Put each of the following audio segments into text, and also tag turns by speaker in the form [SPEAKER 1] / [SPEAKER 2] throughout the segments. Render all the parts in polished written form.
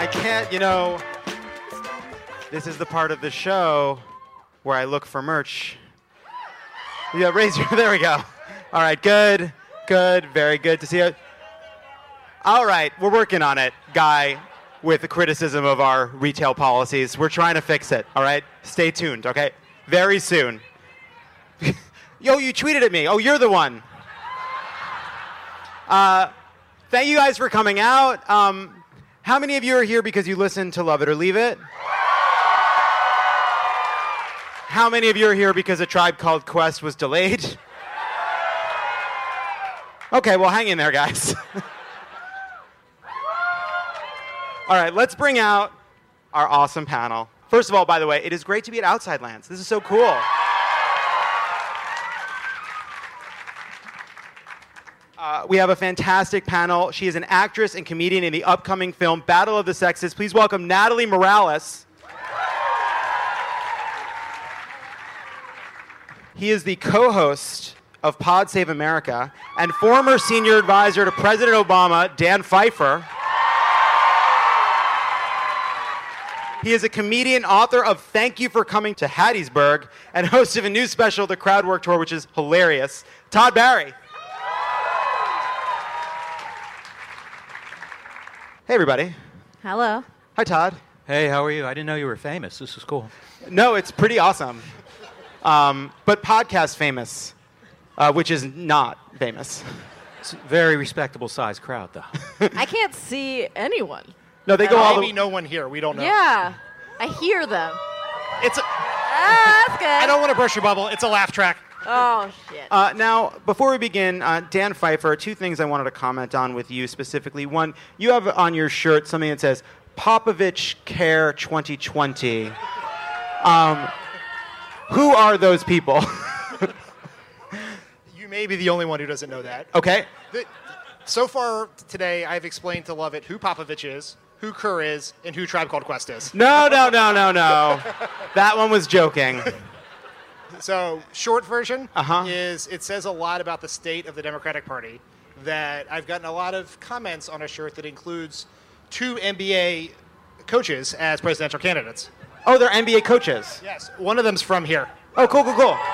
[SPEAKER 1] can't, this is the part of the show where I look for merch. Yeah, there we go. All right, good, very good to see you. All right, we're working on it, guy with the criticism of our retail policies. We're trying to fix it, all right? Stay tuned, okay? Very soon. Yo, you tweeted at me. Oh, you're the one. Thank you guys for coming out. How many of you are here because you listened to Love It or Leave It? How many of you are here because A Tribe Called Quest was delayed? Okay, well, hang in there, guys. All right, let's bring out our awesome panel. First of all, by the way, it is great to be at Outside Lands. This is so cool. We have a fantastic panel. She is an actress and comedian in the upcoming film Battle of the Sexes. Please welcome Natalie Morales. He is the co-host of Pod Save America and former senior advisor to President Obama, Dan Pfeiffer. He is a comedian, author of Thank You for Coming to Hattiesburg, and host of a new special, The Crowd Work Tour, which is hilarious. Todd Barry. Hey, everybody.
[SPEAKER 2] Hello.
[SPEAKER 1] Hi, Todd.
[SPEAKER 3] Hey, how are you? I didn't know you were famous. This is cool.
[SPEAKER 1] No, it's pretty awesome. But podcast famous, which is not famous.
[SPEAKER 3] It's a very respectable sized crowd, though.
[SPEAKER 2] I can't see anyone.
[SPEAKER 1] No, they go all
[SPEAKER 4] Maybe no one here. We don't know.
[SPEAKER 2] Yeah. I hear them.
[SPEAKER 4] It's.
[SPEAKER 2] That's good.
[SPEAKER 4] I don't want to burst your bubble. It's a laugh track.
[SPEAKER 2] Oh, shit.
[SPEAKER 1] Now, before we begin, Dan Pfeiffer, two things I wanted to comment on with you specifically. One, you have on your shirt something that says Popovich Care 2020. Who are those people?
[SPEAKER 4] You may be the only one who doesn't know that.
[SPEAKER 1] Okay.
[SPEAKER 4] So far today, I've explained to Lovett who Popovich is, who Kerr is, and who Tribe Called Quest is.
[SPEAKER 1] No. That one was joking.
[SPEAKER 4] So, short version
[SPEAKER 1] Uh-huh.
[SPEAKER 4] is it says a lot about the state of the Democratic Party that I've gotten a lot of comments on a shirt that includes 2 NBA coaches as presidential candidates.
[SPEAKER 1] Oh, they're NBA coaches.
[SPEAKER 4] Yes, one of them's from here.
[SPEAKER 1] Oh, cool.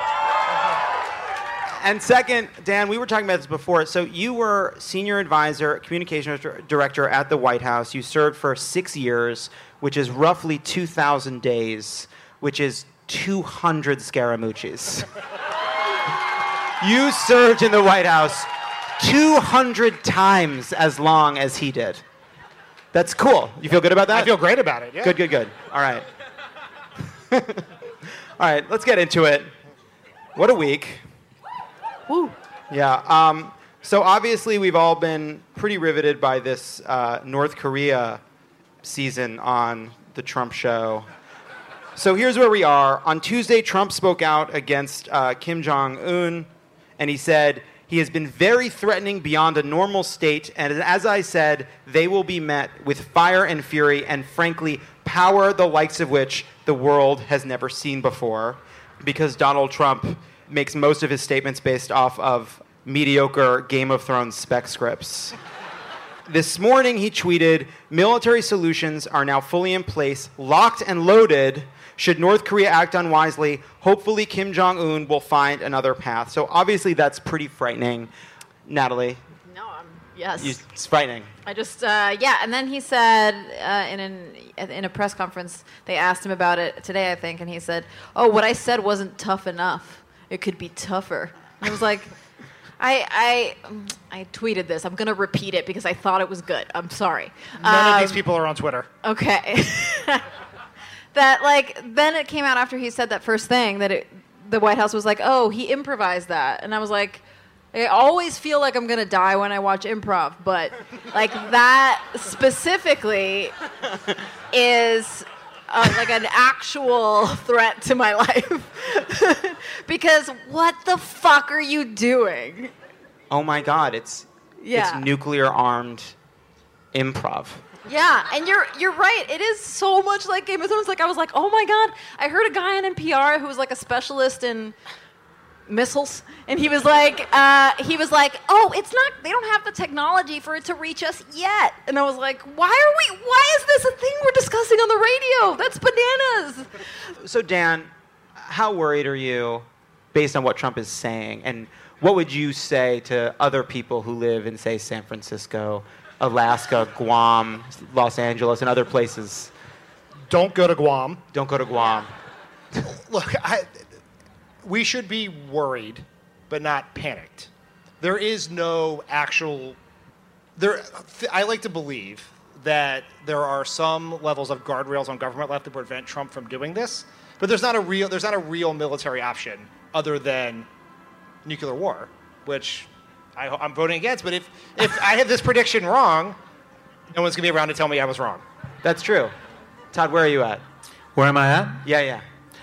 [SPEAKER 1] And second, Dan, we were talking about this before. So you were senior advisor, communications director at the White House. You served for 6 years, which is roughly 2,000 days, which is 200 Scaramucci's. You served in the White House 200 times as long as he did. That's cool. You feel good about that?
[SPEAKER 4] I feel great about it, yeah.
[SPEAKER 1] Good. All right. All right, let's get into it. What a week.
[SPEAKER 2] Woo.
[SPEAKER 1] Yeah. So obviously we've all been pretty riveted by this North Korea season on the Trump show. So here's where we are. On Tuesday, Trump spoke out against Kim Jong-un, and he said he has been very threatening beyond a normal state, and as I said, they will be met with fire and fury and, frankly, power the likes of which the world has never seen before, because Donald Trump makes most of his statements based off of mediocre Game of Thrones spec scripts. This morning, he tweeted, "Military solutions are now fully in place, locked and loaded. Should North Korea act unwisely, hopefully Kim Jong-un will find another path." So obviously that's pretty frightening. Natalie?
[SPEAKER 2] No, yes.
[SPEAKER 1] It's frightening.
[SPEAKER 2] I just, and then he said in a press conference, they asked him about it today, I think, and he said, "Oh, what I said wasn't tough enough. It could be tougher." And I was like, I tweeted this. I'm going to repeat it because I thought it was good. I'm sorry.
[SPEAKER 4] None of these people are on Twitter.
[SPEAKER 2] Okay. Then it came out after he said that first thing that the White House was like, "Oh, he improvised that." And I was like, I always feel like I'm going to die when I watch improv, but like that specifically is like an actual threat to my life. Because what the fuck are you doing?
[SPEAKER 1] Oh my God, it's nuclear-armed improv.
[SPEAKER 2] Yeah, and you're right. It is so much like Game of Thrones. Like I was like, oh my God, I heard a guy on NPR who was like a specialist in missiles, and he was like, oh, it's not. They don't have the technology for it to reach us yet. And I was like, why is this a thing we're discussing on the radio? That's bananas.
[SPEAKER 1] So Dan, how worried are you based on what Trump is saying? And what would you say to other people who live in, say, San Francisco, Alaska, Guam, Los Angeles, and other places?
[SPEAKER 4] Don't go to Guam.
[SPEAKER 1] Don't go to Guam.
[SPEAKER 4] Look, we should be worried, but not panicked. There is no actual... I like to believe that there are some levels of guardrails on government left to prevent Trump from doing this, but there's not a real military option other than nuclear war, which I'm voting against. But if I have this prediction wrong, no one's going to be around to tell me I was wrong.
[SPEAKER 1] That's true. Todd, where are you at?
[SPEAKER 3] Where am I at?
[SPEAKER 1] Yeah.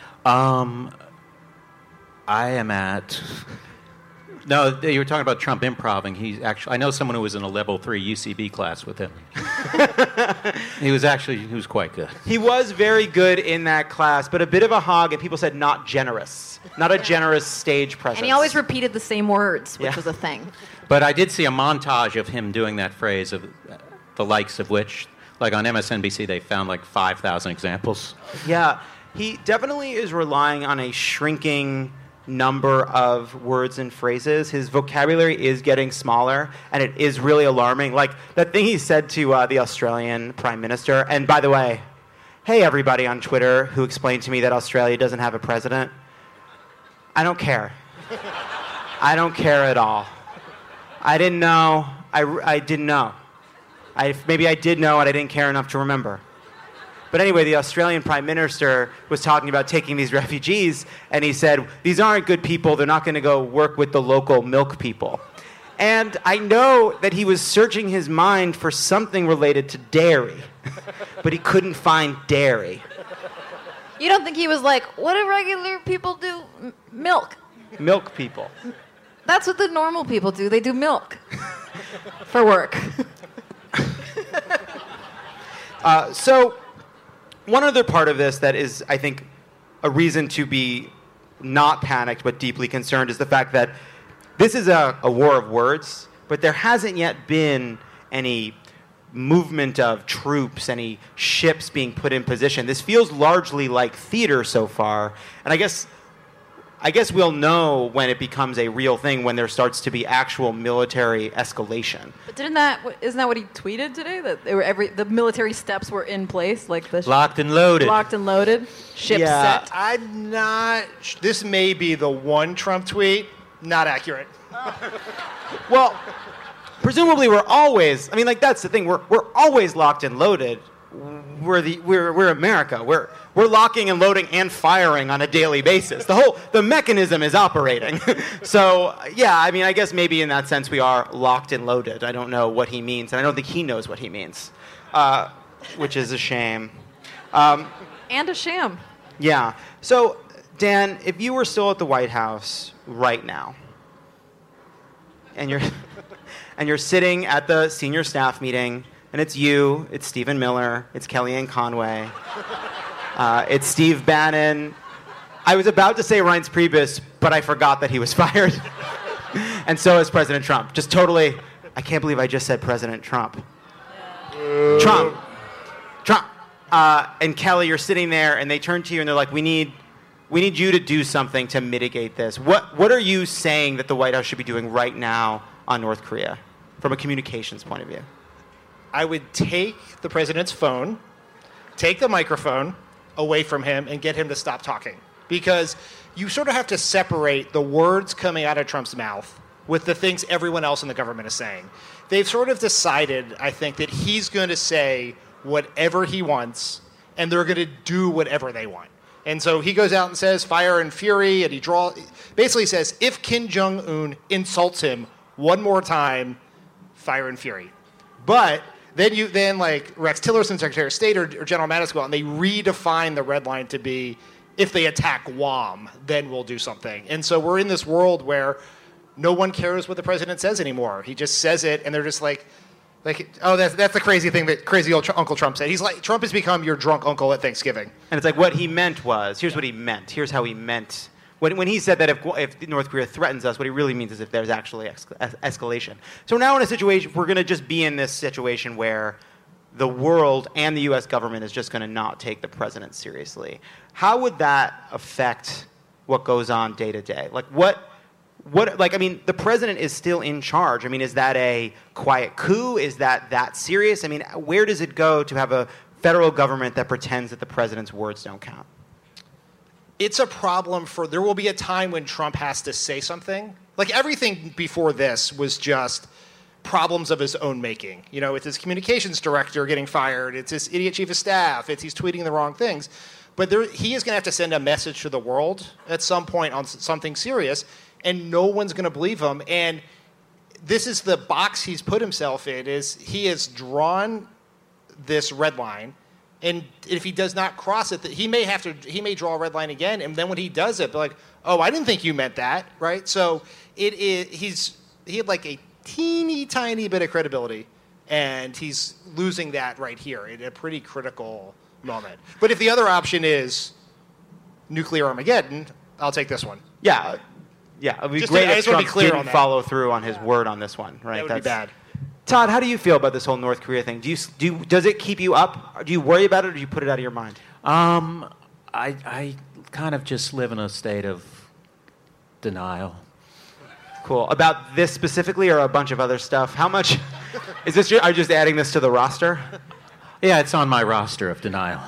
[SPEAKER 3] I am at... No, you were talking about Trump improving. I know someone who was in a level 3 UCB class with him. He was quite good.
[SPEAKER 1] He was very good in that class, but a bit of a hog, and people said not generous. Not a generous stage presence.
[SPEAKER 2] And he always repeated the same words, which
[SPEAKER 1] Yeah.
[SPEAKER 2] was a thing.
[SPEAKER 3] But I did see a montage of him doing that phrase, of the likes of which, like on MSNBC, they found like 5,000 examples.
[SPEAKER 1] Yeah, he definitely is relying on a shrinking number of words and phrases. His vocabulary is getting smaller, and it is really alarming. Like that thing he said to the Australian Prime Minister, and by the way, hey everybody on Twitter who explained to me that Australia doesn't have a president, I don't care. I don't care at all. I didn't know. I didn't know. Maybe I did know and I didn't care enough to remember. But anyway, the Australian Prime Minister was talking about taking these refugees, and he said, these aren't good people. They're not going to go work with the local milk people. And I know that he was searching his mind for something related to dairy, but he couldn't find dairy.
[SPEAKER 2] You don't think he was like, what do regular people do? Milk.
[SPEAKER 1] Milk people.
[SPEAKER 2] That's what the normal people do. They do milk for work.
[SPEAKER 1] So one other part of this that is, I think, a reason to be not panicked but deeply concerned is the fact that this is a war of words, but there hasn't yet been any movement of troops, any ships being put in position. This feels largely like theater so far, and I guess we'll know when it becomes a real thing, when there starts to be actual military escalation.
[SPEAKER 2] But isn't that what he tweeted today? That the military steps were in place, like the
[SPEAKER 3] Locked and loaded.
[SPEAKER 2] locked and loaded, ship
[SPEAKER 1] Yeah.
[SPEAKER 2] set.
[SPEAKER 4] I'm not... This may be the one Trump tweet. Not accurate.
[SPEAKER 1] Well, presumably we're always... I mean, like, that's the thing. We're always locked and loaded. We're America. We're locking and loading and firing on a daily basis. The mechanism is operating. So, yeah, I mean, I guess maybe in that sense we are locked and loaded. I don't know what he means, and I don't think he knows what he means, which is a shame.
[SPEAKER 2] And a sham.
[SPEAKER 1] Yeah. So, Dan, if you were still at the White House right now, and you're sitting at the senior staff meeting, and it's you, it's Stephen Miller, it's Kellyanne Conway, it's Steve Bannon. I was about to say Reince Priebus, but I forgot that he was fired. And so is President Trump. Just totally, I can't believe I just said President Trump. Trump. And Kelly, you're sitting there, and they turn to you, and they're like, we need you to do something to mitigate this. What are you saying that the White House should be doing right now on North Korea, from a communications point of view?
[SPEAKER 4] I would take the president's phone, take the microphone away from him, and get him to stop talking. Because you sort of have to separate the words coming out of Trump's mouth with the things everyone else in the government is saying. They've sort of decided, I think, that he's going to say whatever he wants, and they're going to do whatever they want. And so he goes out and says fire and fury, and he basically says, if Kim Jong-un insults him one more time, fire and fury. But then like Rex Tillerson, Secretary of State, or General Mattis go out and they redefine the red line to be, if they attack Guam, then we'll do something. And so we're in this world where no one cares what the president says anymore. He just says it, and they're just like, oh, that's the crazy thing that crazy old Uncle Trump said. He's like, Trump has become your drunk uncle at Thanksgiving.
[SPEAKER 1] And it's like what he meant was, here's what he meant. Here's how he meant When he said that if North Korea threatens us, what he really means is if there's actually escalation. So we're now in a situation, we're going to just be in this situation where the world and the U.S. government is just going to not take the president seriously. How would that affect what goes on day to day? Like I mean, the president is still in charge. I mean, is that a quiet coup? Is that serious? I mean, where does it go to have a federal government that pretends that the president's words don't count?
[SPEAKER 4] It's a problem there will be a time when Trump has to say something. Like everything before this was just problems of his own making. You know, it's his communications director getting fired. It's his idiot chief of staff. He's tweeting the wrong things. But he is going to have to send a message to the world at some point on something serious, and no one's going to believe him. And this is the box he's put himself in, is he has drawn this red line. And if he does not cross it, he may draw a red line again. And then when he does it, they're like, oh, I didn't think you meant that, right? So he had like a teeny tiny bit of credibility, and he's losing that right here at a pretty critical moment. But if the other option is nuclear Armageddon, I'll take this one.
[SPEAKER 1] Yeah, it would be great if Trump didn't follow through on his word on this one, right?
[SPEAKER 4] That would be bad.
[SPEAKER 1] Todd, how do you feel about this whole North Korea thing? Does it keep you up? Do you worry about it, or do you put it out of your mind?
[SPEAKER 3] I kind of just live in a state of denial.
[SPEAKER 1] Cool. About this specifically, or a bunch of other stuff? How much is this? Are you just adding this to the roster?
[SPEAKER 3] Yeah, it's on my roster of denial.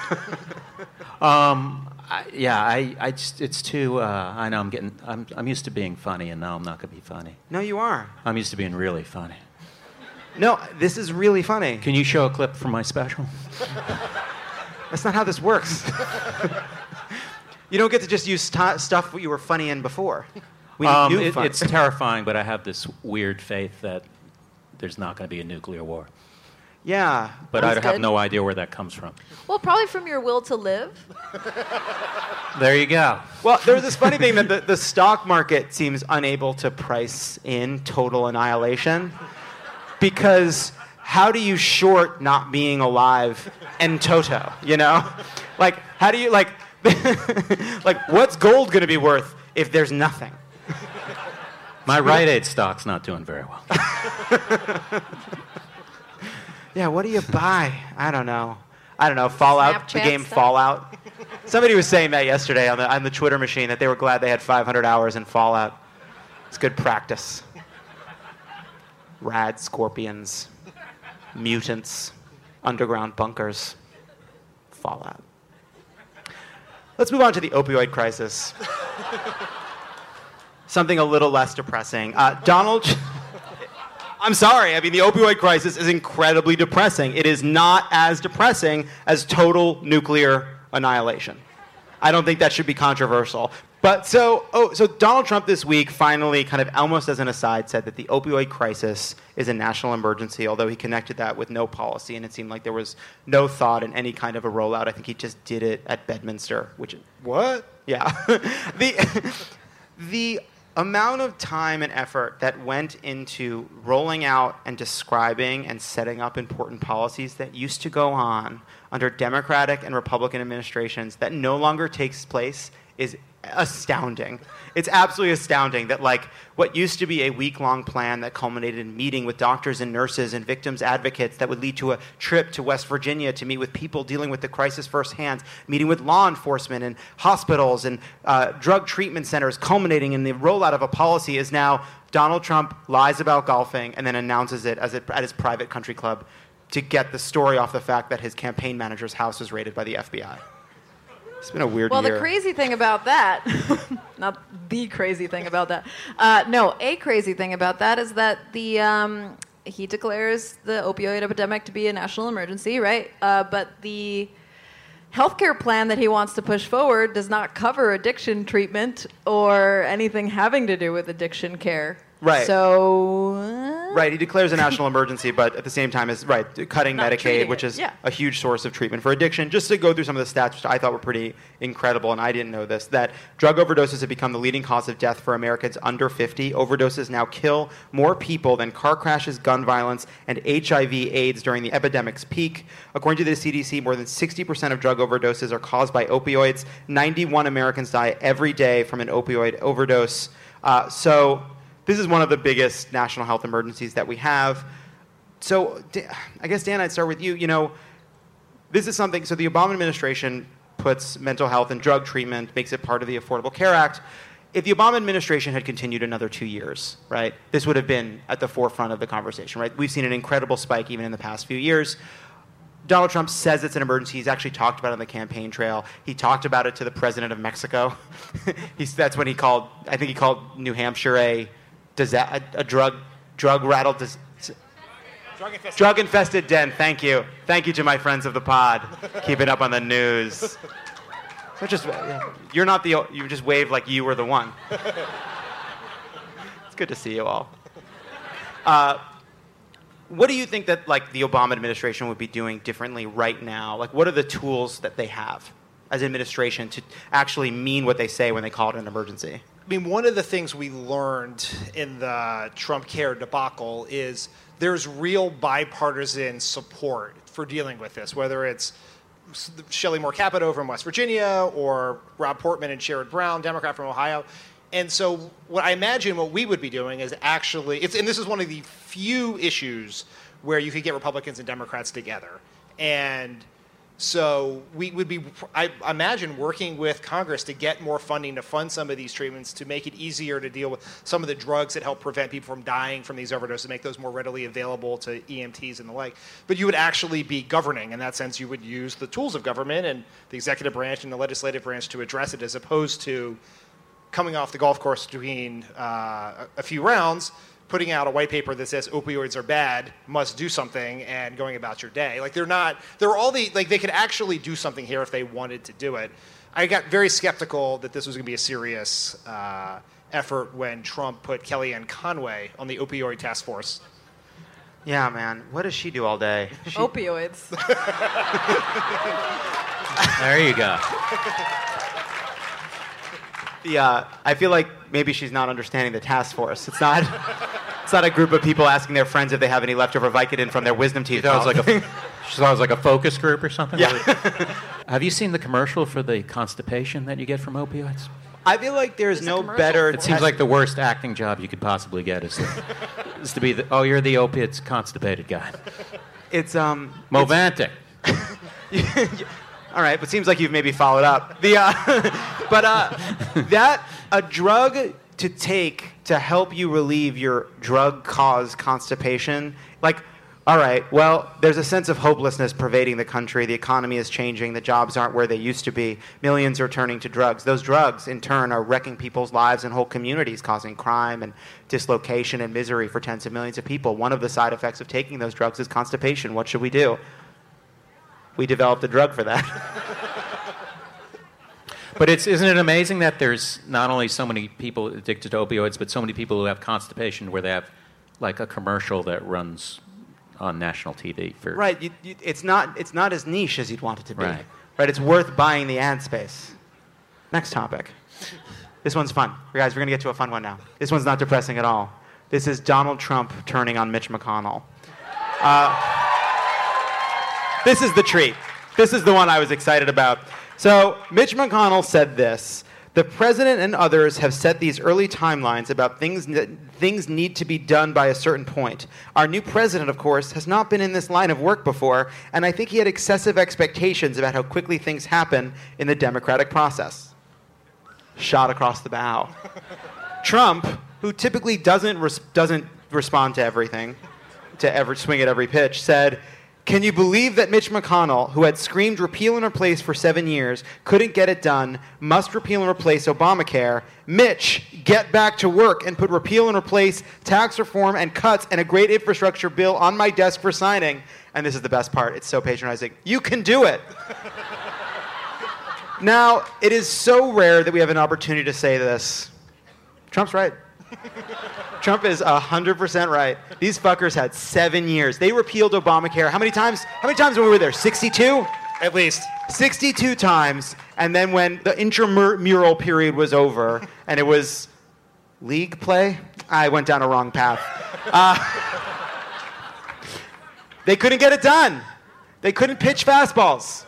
[SPEAKER 3] It's too. I know I'm used to being funny, and now I'm not going to be funny.
[SPEAKER 1] No, you are.
[SPEAKER 3] I'm used to being really funny.
[SPEAKER 1] No, this is really funny.
[SPEAKER 3] Can you show a clip from my special?
[SPEAKER 1] That's not how this works. You don't get to just use stuff you were funny in before.
[SPEAKER 3] It's terrifying, but I have this weird faith that there's not going to be a nuclear war.
[SPEAKER 1] Yeah.
[SPEAKER 3] But I have no idea where that comes from.
[SPEAKER 2] Well, probably from your will to live.
[SPEAKER 3] There you go.
[SPEAKER 1] Well, there's this funny thing that the stock market seems unable to price in total annihilation. Because how do you short not being alive en toto, you know? Like, how do you, like what's gold going to be worth if there's nothing?
[SPEAKER 3] My Rite Aid stock's not doing very well.
[SPEAKER 1] Yeah, what do you buy? I don't know. Fallout,
[SPEAKER 2] Snapchat
[SPEAKER 1] the game
[SPEAKER 2] stuff?
[SPEAKER 1] Fallout. Somebody was saying that yesterday on the Twitter machine, that they were glad they had 500 hours in Fallout. It's good practice. Rad scorpions, mutants, underground bunkers, Fallout. Let's move on to the opioid crisis. Something a little less depressing. I'm sorry. I mean, the opioid crisis is incredibly depressing. It is not as depressing as total nuclear annihilation. I don't think that should be controversial. But so Donald Trump this week finally, kind of almost as an aside, said that the opioid crisis is a national emergency, although he connected that with no policy, and it seemed like there was no thought in any kind of a rollout. I think he just did it at Bedminster, which...
[SPEAKER 4] What?
[SPEAKER 1] Yeah. The amount of time and effort that went into rolling out and describing and setting up important policies that used to go on under Democratic and Republican administrations that no longer takes place is astounding. It's absolutely astounding that, like, what used to be a week-long plan that culminated in meeting with doctors and nurses and victims advocates that would lead to a trip to West Virginia to meet with people dealing with the crisis firsthand, meeting with law enforcement and hospitals and drug treatment centers, culminating in the rollout of a policy, is now Donald Trump lies about golfing and then announces it at his private country club to get the story off the fact that his campaign manager's house was raided by the FBI. It's been a weird year.
[SPEAKER 2] Well, the crazy thing about that, not the crazy thing about that, a crazy thing about that is that he declares the opioid epidemic to be a national emergency, right? But the healthcare plan that he wants to push forward does not cover addiction treatment or anything having to do with addiction care.
[SPEAKER 1] Right.
[SPEAKER 2] So
[SPEAKER 1] Right, he declares a national emergency, but at the same time is cutting
[SPEAKER 2] Not
[SPEAKER 1] Medicaid,
[SPEAKER 2] treating
[SPEAKER 1] which
[SPEAKER 2] it,
[SPEAKER 1] is
[SPEAKER 2] yeah.
[SPEAKER 1] a huge source of treatment for addiction. Just to go through some of the stats, which I thought were pretty incredible, and I didn't know this, that drug overdoses have become the leading cause of death for Americans under 50. Overdoses now kill more people than car crashes, gun violence, and HIV/AIDS during the epidemic's peak. According to the CDC, more than 60% of drug overdoses are caused by opioids. 91 Americans die every day from an opioid overdose. So this is one of the biggest national health emergencies that we have. So I guess, Dan, I'd start with you. You know, this is something, so the Obama administration puts mental health and drug treatment, makes it part of the Affordable Care Act. If the Obama administration had continued another 2 years, right, this would have been at the forefront of the conversation, right? We've seen an incredible spike even in the past few years. Donald Trump says it's an emergency. He's actually talked about it on the campaign trail. He talked about it to the president of Mexico. That's when he called New Hampshire a drug-infested den. Thank you to my friends of the pod. Keep it up on the news. So you just wave like you were the one. It's good to see you all. What do you think that the Obama administration would be doing differently right now? Like, what are the tools that they have as administration to actually mean what they say when they call it an emergency?
[SPEAKER 4] I mean, one of the things we learned in the Trump care debacle is there's real bipartisan support for dealing with this, whether it's Shelley Moore Capito from West Virginia or Rob Portman and Sherrod Brown, Democrat from Ohio. And so what I imagine what we would be doing is actually, and this is one of the few issues where you could get Republicans and Democrats together. And so we would be, I imagine, working with Congress to get more funding to fund some of these treatments, to make it easier to deal with some of the drugs that help prevent people from dying from these overdoses, to make those more readily available to EMTs and the like. But you would actually be governing. In that sense, you would use the tools of government and the executive branch and the legislative branch to address it, as opposed to coming off the golf course between a few rounds, putting out a white paper that says opioids are bad, must do something, and going about your day. Like, they could actually do something here if they wanted to do it. I got very skeptical that this was going to be a serious effort when Trump put Kellyanne Conway on the opioid task force.
[SPEAKER 1] Yeah, man. What does she do all day?
[SPEAKER 2] Opioids.
[SPEAKER 3] There you go.
[SPEAKER 1] I feel like maybe she's not understanding the task force. It's not a group of people asking their friends if they have any leftover Vicodin from their wisdom teeth.
[SPEAKER 3] She thought it was like a focus group or something?
[SPEAKER 1] Yeah.
[SPEAKER 3] Have you seen the commercial for the constipation that you get from opioids?
[SPEAKER 1] I feel like there's no
[SPEAKER 2] commercial?
[SPEAKER 1] better...
[SPEAKER 3] It seems like the worst acting job you could possibly get is to be you're the opiates constipated guy.
[SPEAKER 1] It's
[SPEAKER 3] Movantic.
[SPEAKER 1] All right, but seems like you've maybe followed up. That a drug to take to help you relieve your drug-caused constipation, all right, well, there's a sense of hopelessness pervading the country. The economy is changing. The jobs aren't where they used to be. Millions are turning to drugs. Those drugs, in turn, are wrecking people's lives and whole communities, causing crime and dislocation and misery for tens of millions of people. One of the side effects of taking those drugs is constipation. What should we do? We developed a drug for that.
[SPEAKER 3] But isn't it amazing that there's not only so many people addicted to opioids, but so many people who have constipation where they have like a commercial that runs on national TV for...
[SPEAKER 1] Right. It's not as niche as you'd want it to be.
[SPEAKER 3] Right.
[SPEAKER 1] Right. It's worth buying the ad space. Next topic. This one's fun. Guys, we're going to get to a fun one now. This one's not depressing at all. This is Donald Trump turning on Mitch McConnell. This is the treat. This is the one I was excited about. So Mitch McConnell said this: the president and others have set these early timelines about things need to be done by a certain point. Our new president, of course, has not been in this line of work before, and I think he had excessive expectations about how quickly things happen in the democratic process. Shot across the bow. Trump, who typically doesn't respond to everything, to every swing at every pitch, said, "Can you believe that Mitch McConnell, who had screamed repeal and replace for 7 years, couldn't get it done, must repeal and replace Obamacare? Mitch, get back to work and put repeal and replace, tax reform, and cuts and a great infrastructure bill on my desk for signing." And this is the best part. It's so patronizing. "You can do it." Now, it is so rare that we have an opportunity to say this. Trump's right. Trump is 100% right. These fuckers had 7 years. They repealed Obamacare. How many times when we were there? 62?
[SPEAKER 4] At least.
[SPEAKER 1] 62 times. And then when the intramural period was over and it was league play, I went down a wrong path. They couldn't get it done. They couldn't pitch fastballs.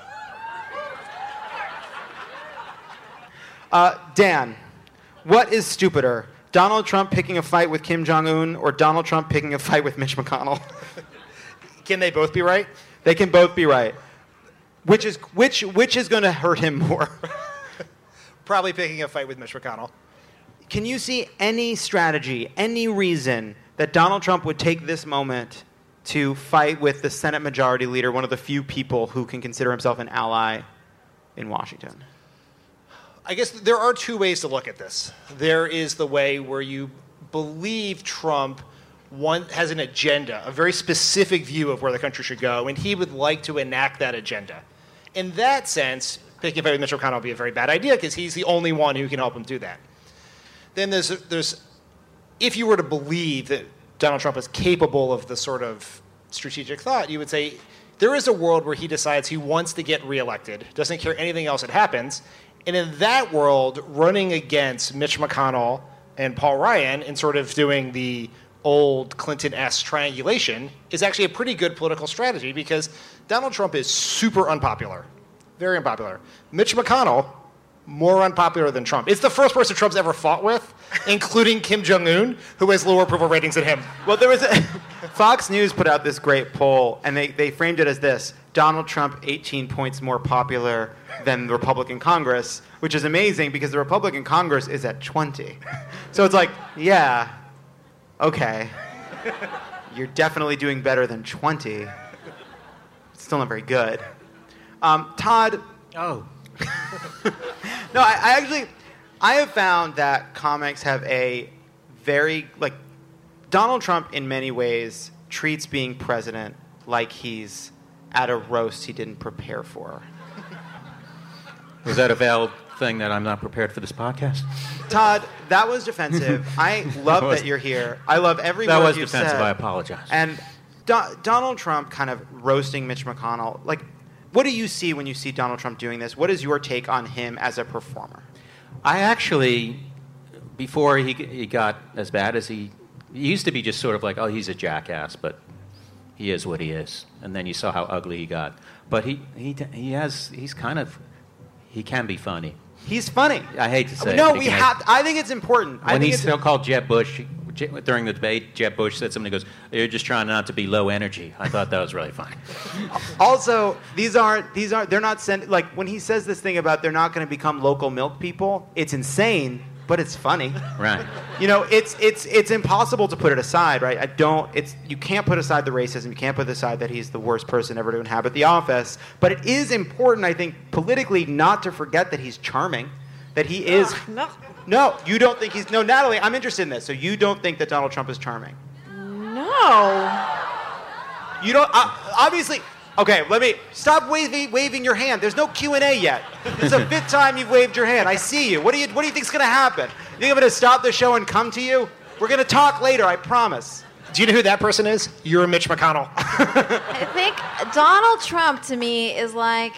[SPEAKER 1] Dan, what is stupider? Donald Trump picking a fight with Kim Jong-un or Donald Trump picking a fight with Mitch McConnell?
[SPEAKER 4] Can they both be right?
[SPEAKER 1] They can both be right. Which is going to hurt him more?
[SPEAKER 4] Probably picking a fight with Mitch McConnell.
[SPEAKER 1] Can you see any strategy, any reason that Donald Trump would take this moment to fight with the Senate Majority Leader, one of the few people who can consider himself an ally in Washington?
[SPEAKER 4] I guess there are two ways to look at this. There is the way where you believe Trump has an agenda, a very specific view of where the country should go, and he would like to enact that agenda. In that sense, picking a fight with Mitch McConnell would be a very bad idea because he's the only one who can help him do that. Then there's if you were to believe that Donald Trump is capable of the sort of strategic thought, you would say there is a world where he decides he wants to get reelected, doesn't care anything else that happens, and in that world, running against Mitch McConnell and Paul Ryan and sort of doing the old Clinton-esque triangulation is actually a pretty good political strategy because Donald Trump is super unpopular, very unpopular. Mitch McConnell, more unpopular than Trump. It's the first person Trump's ever fought with, including Kim Jong-un, who has lower approval ratings than him.
[SPEAKER 1] Well, there was Fox News put out this great poll, and they framed it as this: Donald Trump 18 points more popular than the Republican Congress, which is amazing because the Republican Congress is at 20. So it's like, yeah, okay, you're definitely doing better than 20. It's still not very good. Todd.
[SPEAKER 3] Oh.
[SPEAKER 1] No, I have found that comics have a very, Donald Trump in many ways treats being president like he's at a roast he didn't prepare for.
[SPEAKER 3] Was that a valid thing that I'm not prepared for this podcast?
[SPEAKER 1] Todd, that was defensive. I love that you're here. I love every
[SPEAKER 3] that
[SPEAKER 1] word
[SPEAKER 3] was
[SPEAKER 1] you've
[SPEAKER 3] defensive.
[SPEAKER 1] said.
[SPEAKER 3] I apologize.
[SPEAKER 1] And Donald Trump kind of roasting Mitch McConnell, what do you see when you see Donald Trump doing this? What is your take on him as a performer?
[SPEAKER 3] I actually, before he got as bad as he used to be just sort of like, oh, he's a jackass, but he is what he is. And then you saw how ugly he got. But he can be funny.
[SPEAKER 1] He's funny.
[SPEAKER 3] I hate to say
[SPEAKER 1] no,
[SPEAKER 3] it.
[SPEAKER 1] I think it's important.
[SPEAKER 3] When he still called Jeb Bush, during the debate, Jeb Bush said something, he goes, you're just trying not to be low energy. I thought that was really funny.
[SPEAKER 1] Also, they're not when he says this thing about they're not going to become local milk people, it's insane, but it's funny.
[SPEAKER 3] Right.
[SPEAKER 1] It's impossible to put it aside, right? You can't put aside the racism, you can't put aside that he's the worst person ever to inhabit the office, but it is important, I think, politically not to forget that he's charming, that he is... No, you don't think he's... No, Natalie, I'm interested in this. So you don't think that Donald Trump is charming?
[SPEAKER 2] No.
[SPEAKER 1] You don't... obviously... Okay, let me... Stop waving your hand. There's no Q&A yet. It's the 5th time you've waved your hand. I see you. What do you think's going to happen? You think I'm going to stop the show and come to you? We're going to talk later, I promise.
[SPEAKER 4] Do you know who that person is? You're Mitch McConnell.
[SPEAKER 2] I think Donald Trump, to me, is like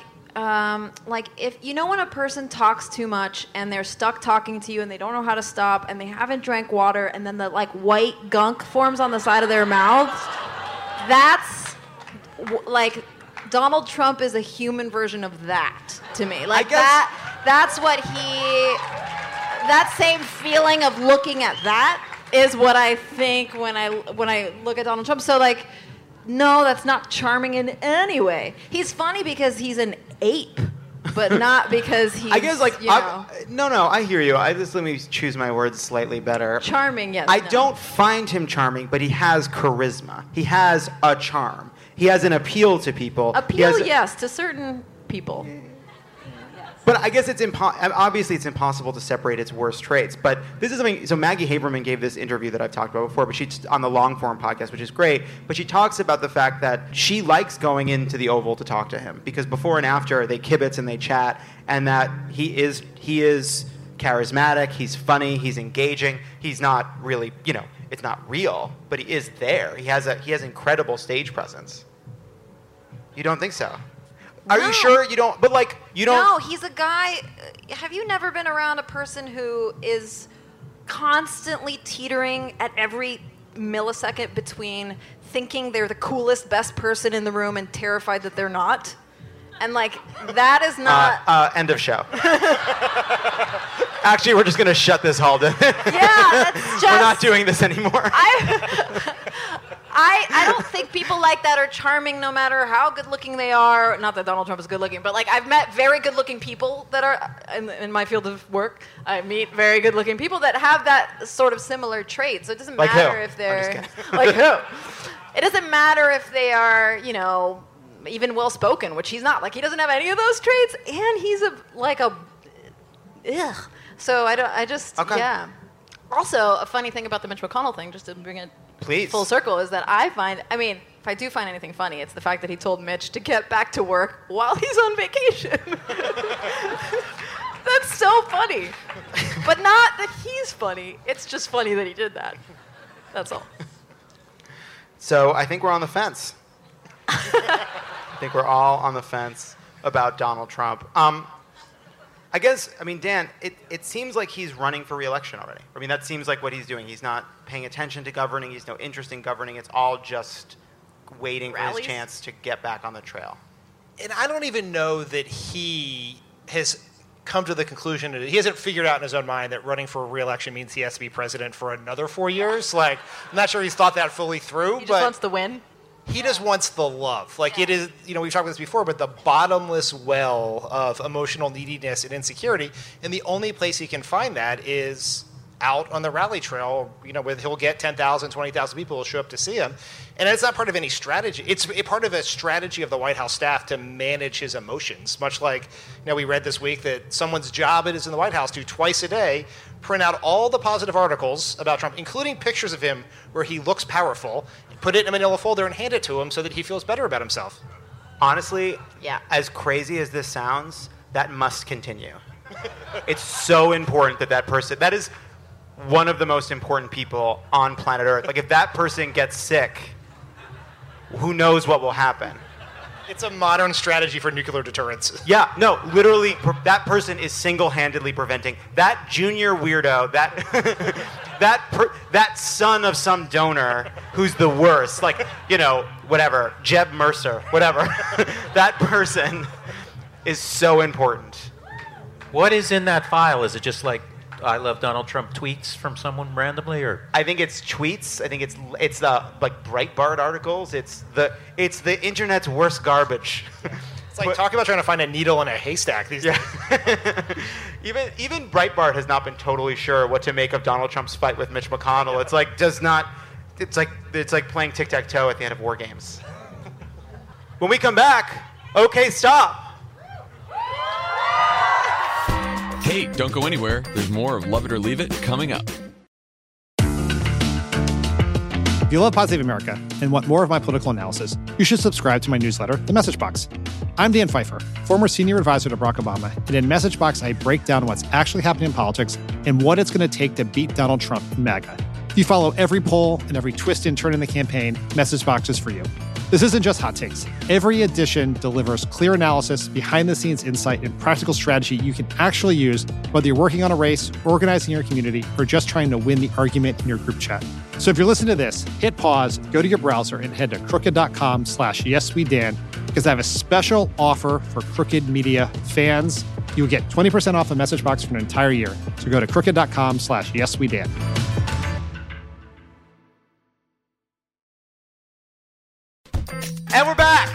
[SPEAKER 2] if when a person talks too much and they're stuck talking to you and they don't know how to stop and they haven't drank water and then the white gunk forms on the side of their mouths, that's Donald Trump is a human version of that to me. That's what that same feeling of looking at that is what I think when I look at Donald Trump. So no, that's not charming in any way. He's funny because he's an ape, but not because he's,
[SPEAKER 1] I guess, No, I hear you. Let me choose my words slightly better.
[SPEAKER 2] Charming, yes.
[SPEAKER 1] I don't find him charming, but he has charisma. He has a charm. He has an appeal to people.
[SPEAKER 2] Yes, to certain people.
[SPEAKER 1] But I guess obviously it's impossible to separate its worst traits. But this is something. So Maggie Haberman gave this interview that I've talked about before, but she's on the long form podcast, which is great. But she talks about the fact that she likes going into the Oval to talk to him because before and after they kibitz and they chat, and that he is charismatic, he's funny, he's engaging. He's not really, it's not real, but he is there. He has incredible stage presence. You don't think so? Are you sure you don't? But you don't.
[SPEAKER 2] No, he's a guy. Have you never been around a person who is constantly teetering at every millisecond between thinking they're the coolest, best person in the room and terrified that they're not? And that is not.
[SPEAKER 1] End of show. Actually, we're just going to shut this hall down.
[SPEAKER 2] Yeah, that's just.
[SPEAKER 1] We're not doing this anymore.
[SPEAKER 2] I don't think people like that are charming no matter how good looking they are. Not that Donald Trump is good looking, but I've met very good looking people that are in my field of work. I meet very good looking people that have that sort of similar trait. So it doesn't matter if they're like who. It doesn't matter if they are, even well spoken, which he's not. He doesn't have any of those traits, and he's ugh. So yeah. Also, a funny thing about the Mitch McConnell thing, just to bring it full circle, is that if I do find anything funny, it's the fact that he told Mitch to get back to work while he's on vacation. That's so funny. But not that he's funny. It's just funny that he did that. That's all.
[SPEAKER 1] So I think we're on the fence. I think we're all on the fence about Donald Trump. Dan, it seems like he's running for re-election already. That seems like what he's doing. He's not paying attention to governing. He's no interest in governing. It's all just waiting for his chance to get back on the trail.
[SPEAKER 4] And I don't even know that he has come to the conclusion that he hasn't figured out in his own mind that running for re-election means he has to be president for another 4 years. I'm not sure he's thought that fully through.
[SPEAKER 2] He just wants the win.
[SPEAKER 4] He just wants the love. It is, we've talked about this before, but the bottomless well of emotional neediness and insecurity, and the only place he can find that is out on the rally trail, where he'll get 10,000, 20,000 people will show up to see him. And it's not part of any strategy. It's part of a strategy of the White House staff to manage his emotions, much like, we read this week that someone's job it is in the White House to twice a day print out all the positive articles about Trump, including pictures of him where he looks powerful, put it in a manila folder and hand it to him so that he feels better about himself.
[SPEAKER 1] Honestly, as crazy as this sounds, that must continue. It's so important that person, that is one of the most important people on planet Earth. If that person gets sick, who knows what will happen?
[SPEAKER 4] It's a modern strategy for nuclear deterrence.
[SPEAKER 1] Yeah, no, literally, that person is single-handedly preventing that junior weirdo, that son of some donor who's the worst, whatever, Jeb Mercer, whatever. That person is so important.
[SPEAKER 3] What is in that file? Is it just I love Donald Trump tweets from someone randomly, or?
[SPEAKER 1] I think it's tweets. I think it's Breitbart articles. It's the internet's worst garbage.
[SPEAKER 4] It's talk about trying to find a needle in a haystack these days.
[SPEAKER 1] Even Breitbart has not been totally sure what to make of Donald Trump's fight with Mitch McConnell. It's like playing tic-tac-toe at the end of war games. When we come back, okay, stop.
[SPEAKER 5] Hey, don't go anywhere. There's more of Love It or Leave It coming up.
[SPEAKER 6] If you love Pod Save America and want more of my political analysis, you should subscribe to my newsletter, The Message Box. I'm Dan Pfeiffer, former senior advisor to Barack Obama, and in Message Box, I break down what's actually happening in politics and what it's going to take to beat Donald Trump and MAGA. If you follow every poll and every twist and turn in the campaign, Message Box is for you. This isn't just hot takes. Every edition delivers clear analysis, behind-the-scenes insight, and practical strategy you can actually use, whether you're working on a race, organizing your community, or just trying to win the argument in your group chat. So if you're listening to this, hit pause, go to your browser, and head to crooked.com/yeswedan, because I have a special offer for Crooked Media fans. You'll get 20% off a Message Box for an entire year. So go to crooked.com/yeswedan.
[SPEAKER 1] And we're back.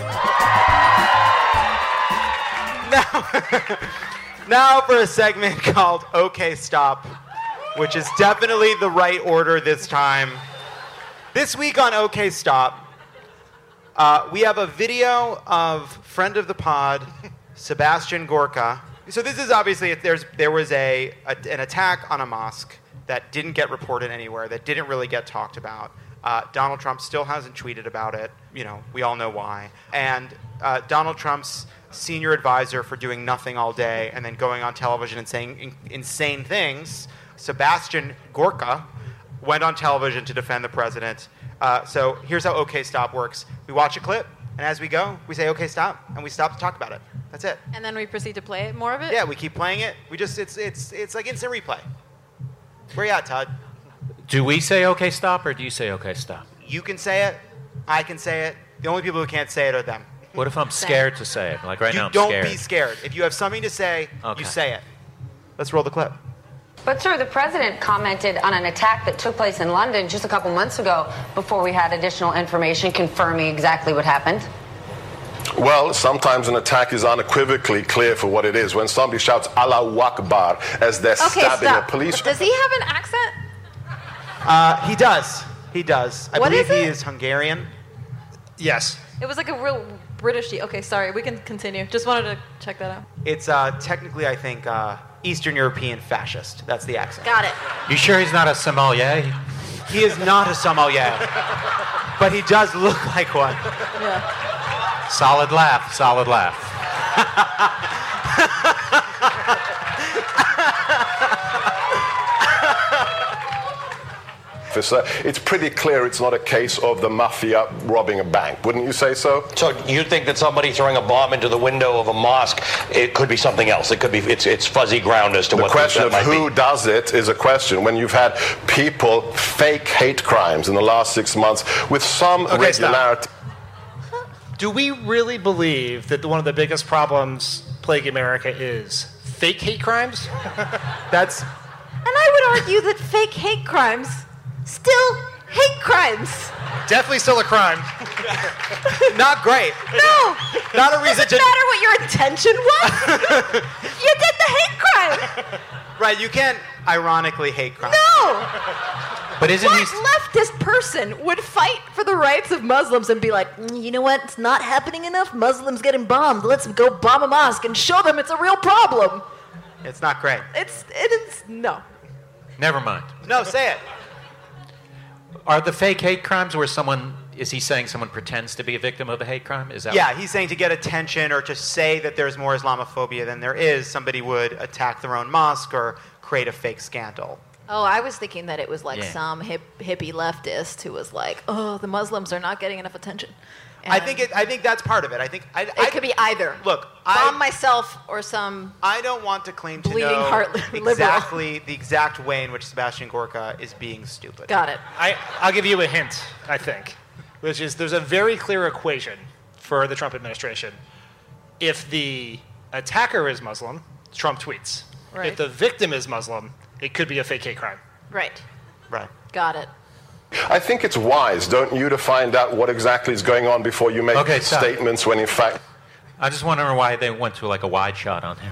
[SPEAKER 1] Now for a segment called OK Stop, which is definitely the right order this time. This week on OK Stop, we have a video of friend of the pod, Sebastian Gorka. So this is obviously, there was an attack on a mosque that didn't get reported anywhere, that didn't really get talked about. Donald Trump still hasn't tweeted about it. We all know why. And Donald Trump's senior advisor for doing nothing all day and then going on television and saying insane things, Sebastian Gorka, went on television to defend the president. So here's how OK Stop works. We watch a clip, and as we go, we say OK Stop, and we stop to talk about it. That's it.
[SPEAKER 2] And then we proceed to play more of it?
[SPEAKER 1] Yeah, we keep playing it. It's like instant replay. Where you at, Todd?
[SPEAKER 3] Do we say okay stop or do you say okay stop?
[SPEAKER 1] You can say it. I can say it. The only people who can't say it are them.
[SPEAKER 3] What if I'm scared to say it? Like right now I'm
[SPEAKER 1] don't
[SPEAKER 3] scared.
[SPEAKER 1] be scared. If you have something to say,
[SPEAKER 3] Okay.
[SPEAKER 1] you say it. Let's roll the clip.
[SPEAKER 7] But, sir, the president commented on an attack that took place in London just a couple months ago before we had additional information confirming exactly what happened.
[SPEAKER 8] Well, sometimes an attack is unequivocally clear for what it is. When somebody shouts Allahu Akbar as they're stabbing a police...
[SPEAKER 2] Does he have an accent?
[SPEAKER 1] He does. He does. I
[SPEAKER 2] What
[SPEAKER 1] believe
[SPEAKER 2] is
[SPEAKER 1] he
[SPEAKER 2] it?
[SPEAKER 1] is Hungarian.
[SPEAKER 4] Yes.
[SPEAKER 2] It was like a real British. Okay, sorry. We can continue. Just wanted to check that out.
[SPEAKER 1] It's technically, I think, Eastern European fascist. That's the accent.
[SPEAKER 2] Got it.
[SPEAKER 3] You sure he's not a sommelier?
[SPEAKER 1] He is not a sommelier, but he does look like one.
[SPEAKER 2] Yeah.
[SPEAKER 3] Solid laugh, solid laugh.
[SPEAKER 8] It's pretty clear it's not a case of the mafia robbing a bank. Wouldn't you say so?
[SPEAKER 9] So you think that somebody throwing a bomb into the window of a mosque, it could be something else? It could be, it's fuzzy ground as to what
[SPEAKER 8] The question
[SPEAKER 9] that
[SPEAKER 8] of
[SPEAKER 9] might
[SPEAKER 8] who
[SPEAKER 9] be.
[SPEAKER 8] does it is a question. When you've had people fake hate crimes in the last 6 months with some
[SPEAKER 4] Okay, stop.
[SPEAKER 8] regularity.
[SPEAKER 4] Do we really believe that one of the biggest problems plaguing America is fake hate crimes?
[SPEAKER 1] That's
[SPEAKER 2] And I would argue that fake hate crimes still hate crimes.
[SPEAKER 4] Definitely still a crime.
[SPEAKER 1] not great.
[SPEAKER 2] No.
[SPEAKER 1] Not a reason
[SPEAKER 2] Doesn't
[SPEAKER 1] to.
[SPEAKER 2] matter what your intention was. You did the hate crime.
[SPEAKER 1] Right, you can't ironically hate crime.
[SPEAKER 2] No.
[SPEAKER 3] But isn't
[SPEAKER 2] What
[SPEAKER 3] he...
[SPEAKER 2] leftist person would fight for the rights of Muslims and be like, you know what? It's not happening enough. Muslims getting bombed. Let's go bomb a mosque and show them it's a real problem.
[SPEAKER 1] It's not great.
[SPEAKER 2] It is no.
[SPEAKER 3] Never mind.
[SPEAKER 1] No, say it.
[SPEAKER 3] Are the fake hate crimes where is he saying someone pretends to be a victim of a hate crime? Is that
[SPEAKER 1] Yeah, he's saying to get attention or to say that there's more Islamophobia than there is, somebody would attack their own mosque or create a fake scandal.
[SPEAKER 2] Oh, I was thinking that it was like
[SPEAKER 3] Yeah.
[SPEAKER 2] some hippie leftist who was like, oh, the Muslims are not getting enough attention.
[SPEAKER 1] I think that's part of it. I think
[SPEAKER 2] It could be either.
[SPEAKER 1] Look,
[SPEAKER 2] Bomb myself or some.
[SPEAKER 1] I don't want to claim to
[SPEAKER 2] Bleeding
[SPEAKER 1] know
[SPEAKER 2] heart liberal.
[SPEAKER 1] exactly the exact way in which Sebastian Gorka is being stupid.
[SPEAKER 2] Got it.
[SPEAKER 4] I'll give you a hint, I think, which is there's a very clear equation for the Trump administration. If the attacker is Muslim, Trump tweets.
[SPEAKER 2] Right.
[SPEAKER 4] If the victim is Muslim, it could be a fake hate crime.
[SPEAKER 2] Right.
[SPEAKER 1] Right.
[SPEAKER 2] Got it.
[SPEAKER 8] I think it's wise, don't you, to find out what exactly is going on before you make
[SPEAKER 3] Okay, stop.
[SPEAKER 8] statements when in fact...
[SPEAKER 3] I just wondering why they went to like a wide shot on him.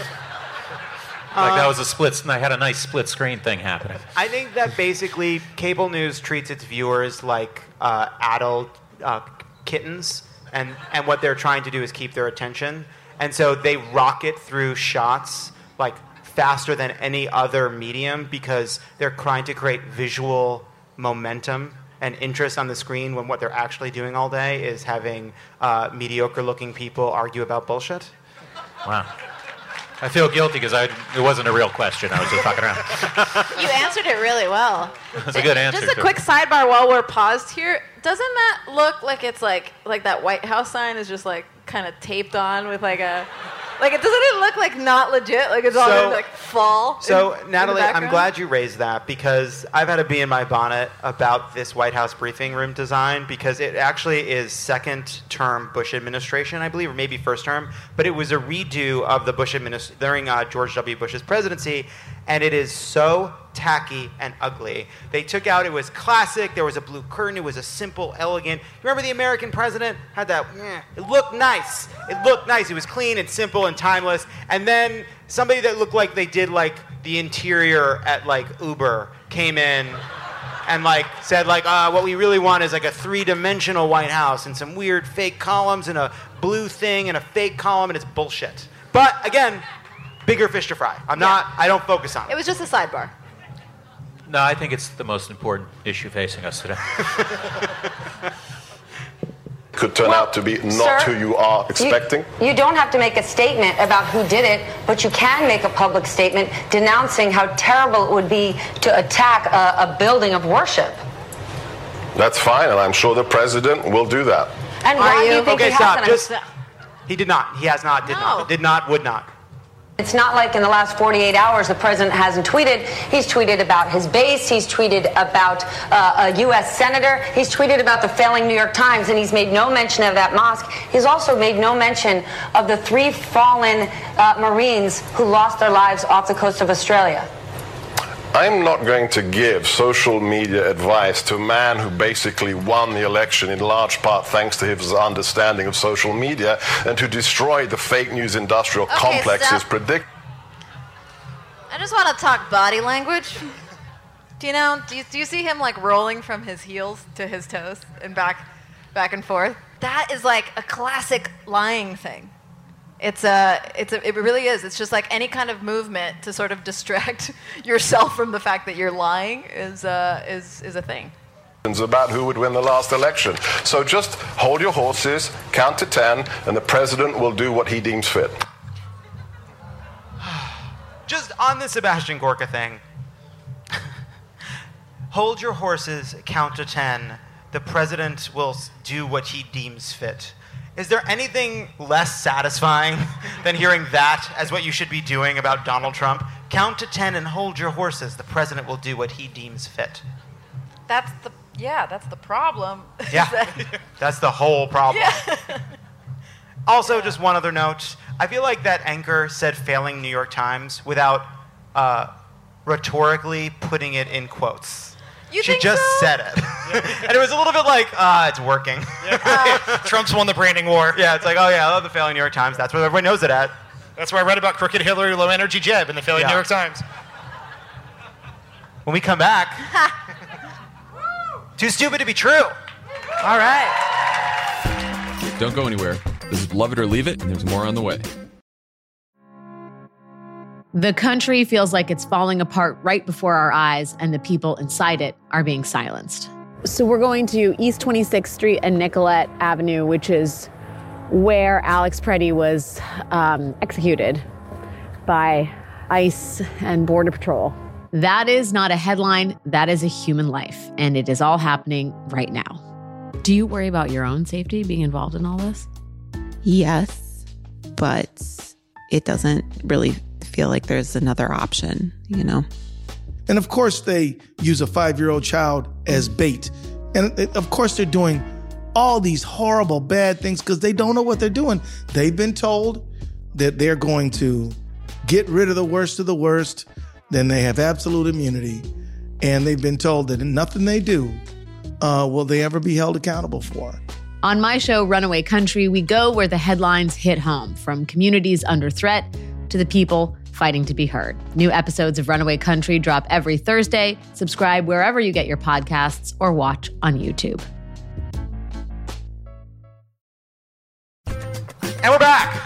[SPEAKER 3] Like that was a split. I had a nice split screen thing happening.
[SPEAKER 1] I think that basically cable news treats its viewers like adult kittens, and what they're trying to do is keep their attention. And so they rocket through shots like faster than any other medium because they're trying to create visual momentum and interest on the screen when what they're actually doing all day is having mediocre-looking people argue about bullshit.
[SPEAKER 3] Wow. I feel guilty because it wasn't a real question. I was just fucking around.
[SPEAKER 2] You answered it really well.
[SPEAKER 3] That's a good answer.
[SPEAKER 2] Just a
[SPEAKER 3] too.
[SPEAKER 2] quick sidebar while we're paused here. Doesn't that look like it's like that White House sign is just like kind of taped on with like a doesn't it look like not legit? Like it's all
[SPEAKER 1] So-
[SPEAKER 2] gonna like fall.
[SPEAKER 1] So,
[SPEAKER 2] in the
[SPEAKER 1] Natalie, I'm
[SPEAKER 2] background?
[SPEAKER 1] glad you raised that because I've had a bee in my bonnet about this White House briefing room design because it actually is second-term Bush administration, I believe, or maybe first term, but it was a redo of the Bush administration during George W. Bush's presidency, and it is so tacky and ugly. They took out, it was classic, there was a blue curtain, it was a simple, elegant. You remember the American president had that, it looked nice. It looked nice. It was clean and simple and timeless. And then somebody that looked like they did like the interior at like Uber came in and like said like, what we really want is like a three-dimensional White House and some weird fake columns and a blue thing and a fake column, and it's bullshit. But again, bigger fish to fry. I don't focus on it.
[SPEAKER 2] It was just a sidebar.
[SPEAKER 3] No, I think it's the most important issue facing us today.
[SPEAKER 8] Could turn out to be not who you are expecting?
[SPEAKER 7] You don't have to make a statement about who did it, but you can make a public statement denouncing how terrible it would be to attack a building of worship.
[SPEAKER 8] That's fine, and I'm sure the president will do that.
[SPEAKER 7] And why do you think
[SPEAKER 1] Okay,
[SPEAKER 7] he
[SPEAKER 1] stop.
[SPEAKER 7] hasn't?
[SPEAKER 1] He did not. He has not. Did not. Did not. Would not.
[SPEAKER 7] It's not like in the last 48 hours the president hasn't tweeted. He's tweeted about his base. He's tweeted about a U.S. senator. He's tweeted about the failing New York Times, and he's made no mention of that mosque. He's also made no mention of the 3 fallen Marines who lost their lives off the coast of Australia.
[SPEAKER 8] I'm not going to give social media advice to a man who basically won the election in large part thanks to his understanding of social media and who destroyed the fake news industrial complex's predict.
[SPEAKER 2] I just want to talk body language. Do you see him like rolling from his heels to his toes and back and forth? That is like a classic lying thing. It really is. It's just like any kind of movement to sort of distract yourself from the fact that you're lying is a thing.
[SPEAKER 8] About who would win the last election. So just hold your horses, count to 10, and the president will do what he deems fit.
[SPEAKER 1] Just on the Sebastian Gorka thing. Hold your horses, count to 10. The president will do what he deems fit. Is there anything less satisfying than hearing that as what you should be doing about Donald Trump? Count to 10 and hold your horses. The president will do what he deems fit.
[SPEAKER 2] That's the problem.
[SPEAKER 1] Yeah, that's the whole problem. Yeah. Also, just one other note. I feel like that anchor said failing New York Times without rhetorically putting it in quotes. She just said it. And it was a little bit like, it's working.
[SPEAKER 4] Trump's won the branding war.
[SPEAKER 1] Yeah, it's like, oh yeah, I love the failing New York Times. That's what everybody knows it at.
[SPEAKER 4] That's where I read about Crooked Hillary, Low Energy Jeb in the failing New York Times.
[SPEAKER 1] When we come back, too stupid to be true. All right.
[SPEAKER 5] Don't go anywhere. This is Love It or Leave It, and there's more on the way.
[SPEAKER 10] The country feels like it's falling apart right before our eyes, and the people inside it are being silenced.
[SPEAKER 11] So we're going to East 26th Street and Nicollet Avenue, which is where Alex Preddy was executed by ICE and Border Patrol.
[SPEAKER 10] That is not a headline. That is a human life, and it is all happening right now. Do you worry about your own safety being involved in all this?
[SPEAKER 12] Yes, but it doesn't really feel like there's another option, you know?
[SPEAKER 13] And of course they use a 5-year-old child as bait. And of course they're doing all these horrible, bad things because they don't know what they're doing. They've been told that they're going to get rid of the worst, then they have absolute immunity. And they've been told that nothing they do will they ever be held accountable for.
[SPEAKER 10] On my show, Runaway Country, we go where the headlines hit home, from communities under threat to the people fighting to be heard. New episodes of Runaway Country drop every Thursday. Subscribe wherever you get your podcasts or watch on YouTube.
[SPEAKER 1] And we're back.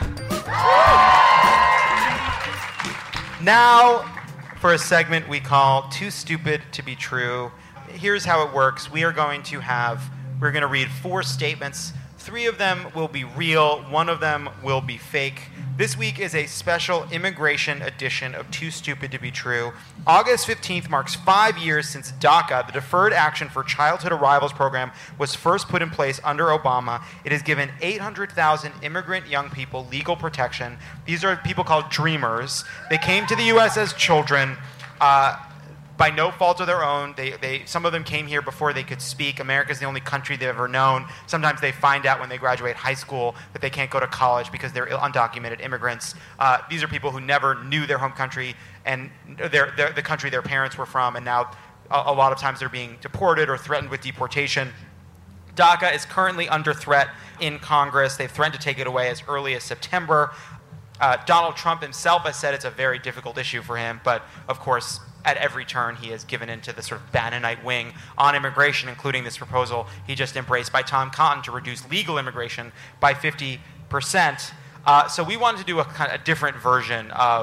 [SPEAKER 1] Now for a segment we call Too Stupid to Be True. Here's how it works. We're going to read 4 statements. 3 of them will be real. 1 of them will be fake. This week is a special immigration edition of Too Stupid to Be True. August 15th marks 5 years since DACA, the Deferred Action for Childhood Arrivals program, was first put in place under Obama. It has given 800,000 immigrant young people legal protection. These are people called dreamers. They came to the U.S. as children. By no fault of their own. Some of them came here before they could speak. America's the only country they've ever known. Sometimes they find out when they graduate high school that they can't go to college because they're undocumented immigrants. These are people who never knew their home country and the country their parents were from, and now a lot of times they're being deported or threatened with deportation. DACA is currently under threat in Congress. They've threatened to take it away as early as September. Donald Trump himself has said it's a very difficult issue for him, but of course, at every turn, he has given into the sort of Bannonite wing on immigration, including this proposal he just embraced by Tom Cotton to reduce legal immigration by 50%. So we wanted to do a kind of different version of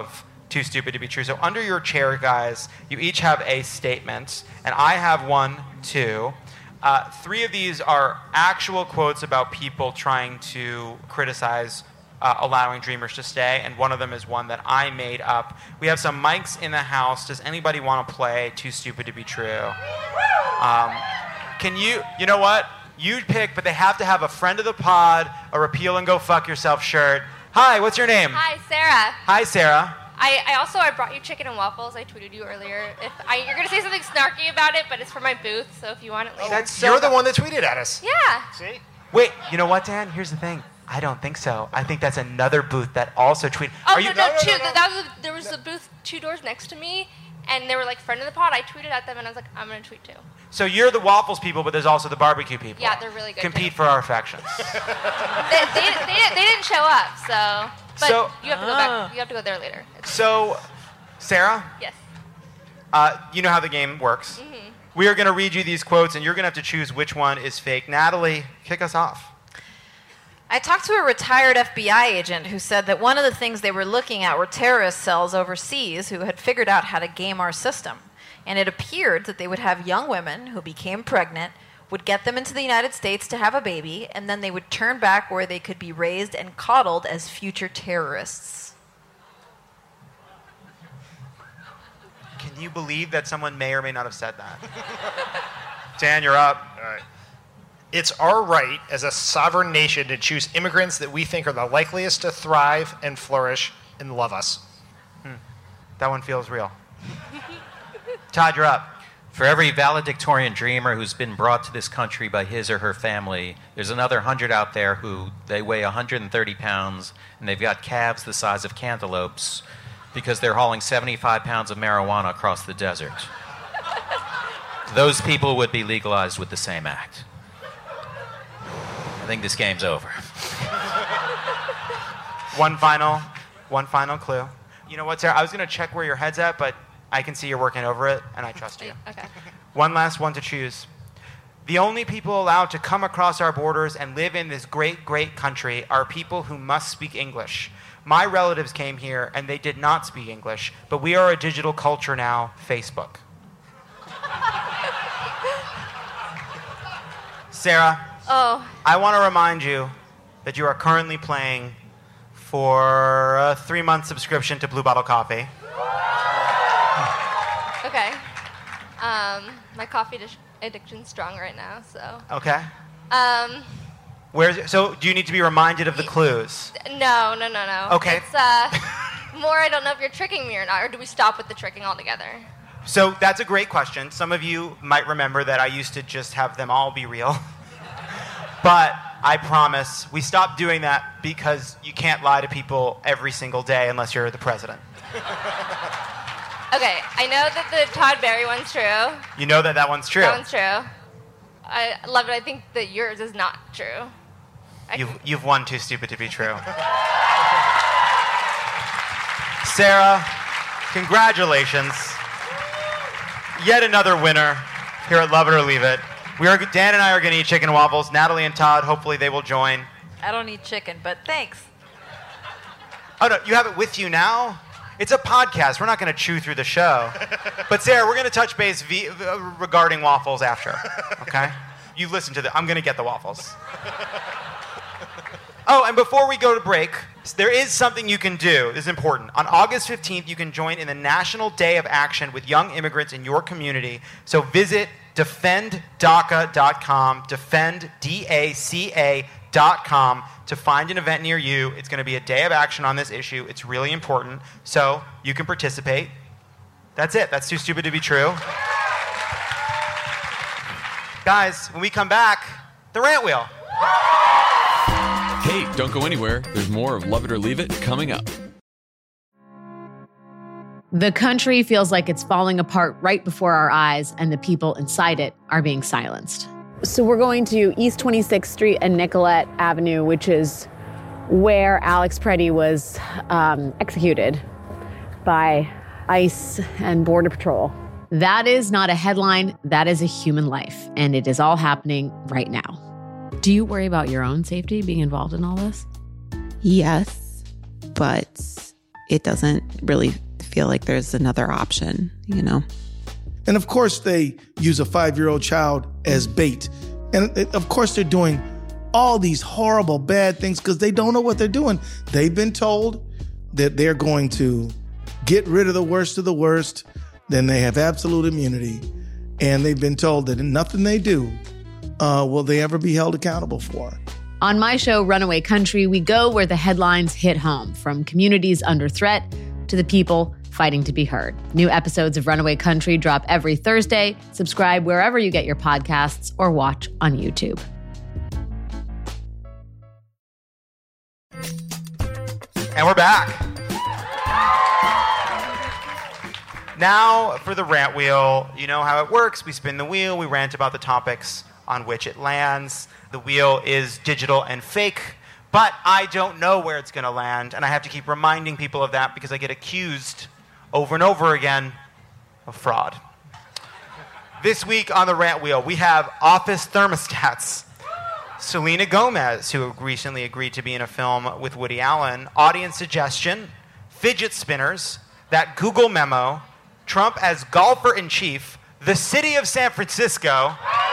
[SPEAKER 1] Too Stupid to Be True. So under your chair, guys, you each have a statement, and I have 1, 2. 3 of these are actual quotes about people trying to criticize allowing Dreamers to stay, and one of them is one that I made up. We have some mics in the house. Does anybody want to play Too Stupid to Be True? Can you know what? You pick, but they have to have a friend of the pod, a Repeal and Go Fuck Yourself shirt. Hi, what's your name?
[SPEAKER 14] Hi, Sarah.
[SPEAKER 1] Hi, Sarah.
[SPEAKER 14] I brought you chicken and waffles. I tweeted you earlier. You're going to say something snarky about it, but it's for my booth, so if you want it later.
[SPEAKER 4] You're the one that tweeted at us.
[SPEAKER 14] Yeah.
[SPEAKER 4] See?
[SPEAKER 1] Wait, you know what, Dan? Here's the thing. I don't think so. I think that's another booth that also tweeted.
[SPEAKER 14] Oh, no. There was a booth 2 doors next to me, and they were like, friend of the pod. I tweeted at them, and I was like, I'm going to tweet too.
[SPEAKER 1] So you're the waffles people, but there's also the barbecue people.
[SPEAKER 14] Yeah, they're really good.
[SPEAKER 1] Compete for our affections.
[SPEAKER 14] they didn't show up, so... But you have to go back. You have to go there later.
[SPEAKER 1] So, Sarah?
[SPEAKER 14] Yes.
[SPEAKER 1] You know how the game works.
[SPEAKER 14] Mm-hmm.
[SPEAKER 1] We are going to read you these quotes, and you're going to have to choose which one is fake. Natalie, kick us off.
[SPEAKER 2] I talked to a retired FBI agent who said that one of the things they were looking at were terrorist cells overseas who had figured out how to game our system. And it appeared that they would have young women who became pregnant, would get them into the United States to have a baby, and then they would turn back where they could be raised and coddled as future terrorists.
[SPEAKER 1] Can you believe that someone may or may not have said that? Dan, you're up.
[SPEAKER 4] All right. It's our right as a sovereign nation to choose immigrants that we think are the likeliest to thrive and flourish and love us.
[SPEAKER 1] That one feels real. Todd, you're up.
[SPEAKER 3] For every valedictorian dreamer who's been brought to this country by his or her family, there's another 100 out there who they weigh 130 pounds and they've got calves the size of cantaloupes because they're hauling 75 pounds of marijuana across the desert. Those people would be legalized with the same act. I think this game's over.
[SPEAKER 1] One final clue. You know what, Sarah? I was going to check where your head's at, but I can see you're working over it, and I trust you.
[SPEAKER 14] Okay.
[SPEAKER 1] One last one to choose. The only people allowed to come across our borders and live in this great, great country are people who must speak English. My relatives came here, and they did not speak English, but we are a digital culture now, Facebook. Sarah, I want to remind you that you are currently playing for a 3-month subscription to Blue Bottle Coffee.
[SPEAKER 14] Okay. My coffee addiction's strong right now, so.
[SPEAKER 1] Okay. So do you need to be reminded of the clues?
[SPEAKER 14] No.
[SPEAKER 1] Okay.
[SPEAKER 14] It's more I don't know if you're tricking me or not, or do we stop with the tricking altogether?
[SPEAKER 1] So that's a great question. Some of you might remember that I used to just have them all be real. But I promise we stopped doing that because you can't lie to people every single day unless you're the president.
[SPEAKER 14] Okay, I know that the Todd Barry one's true.
[SPEAKER 1] You know that one's true?
[SPEAKER 14] That one's true. I love it. I think that yours is not true.
[SPEAKER 1] You've won Too Stupid to Be True. Sarah, congratulations. Yet another winner here at Love It or Leave It. Dan and I are going to eat chicken and waffles. Natalie and Todd, hopefully they will join.
[SPEAKER 2] I don't eat chicken, but thanks.
[SPEAKER 1] Oh, no, you have it with you now? It's a podcast. We're not going to chew through the show. But Sarah, we're going to touch base regarding waffles after, okay? You listen to I'm going to get the waffles. Oh, and before we go to break, there is something you can do. This is important. On August 15th, you can join in the National Day of Action with young immigrants in your community. So visit defenddaca.com, defenddaca.com to find an event near you. It's going to be a day of action on this issue. It's really important. So you can participate. That's it. That's Too Stupid to Be True. Guys, when we come back, the rant wheel.
[SPEAKER 5] Hey, don't go anywhere. There's more of Love It or Leave It coming up.
[SPEAKER 10] The country feels like it's falling apart right before our eyes, and the people inside it are being silenced.
[SPEAKER 11] So we're going to East 26th Street and Nicollet Avenue, which is where Alex Preddy was executed by ICE and Border Patrol.
[SPEAKER 10] That is not a headline. That is a human life, and it is all happening right now. Do you worry about your own safety being involved in all this?
[SPEAKER 12] Yes, but it doesn't really feel like there's another option, you know?
[SPEAKER 13] And of course, they use a 5-year-old child as bait. And of course, they're doing all these horrible, bad things because they don't know what they're doing. They've been told that they're going to get rid of the worst of the worst, then they have absolute immunity. And they've been told that nothing they do will they ever be held accountable for.
[SPEAKER 10] On my show, Runaway Country, we go where the headlines hit home, from communities under threat to the people fighting to be heard. New episodes of Runaway Country drop every Thursday. Subscribe wherever you get your podcasts or watch on YouTube.
[SPEAKER 1] And we're back. Now for the rant wheel. You know how it works. We spin the wheel. We rant about the topics on which it lands. The wheel is digital and fake, but I don't know where it's going to land, and I have to keep reminding people of that because I get accused over and over again of fraud. This week on the rant wheel, we have office thermostats. Selena Gomez, who recently agreed to be in a film with Woody Allen, audience suggestion, fidget spinners, that Google memo, Trump as golfer-in-chief, the city of San Francisco.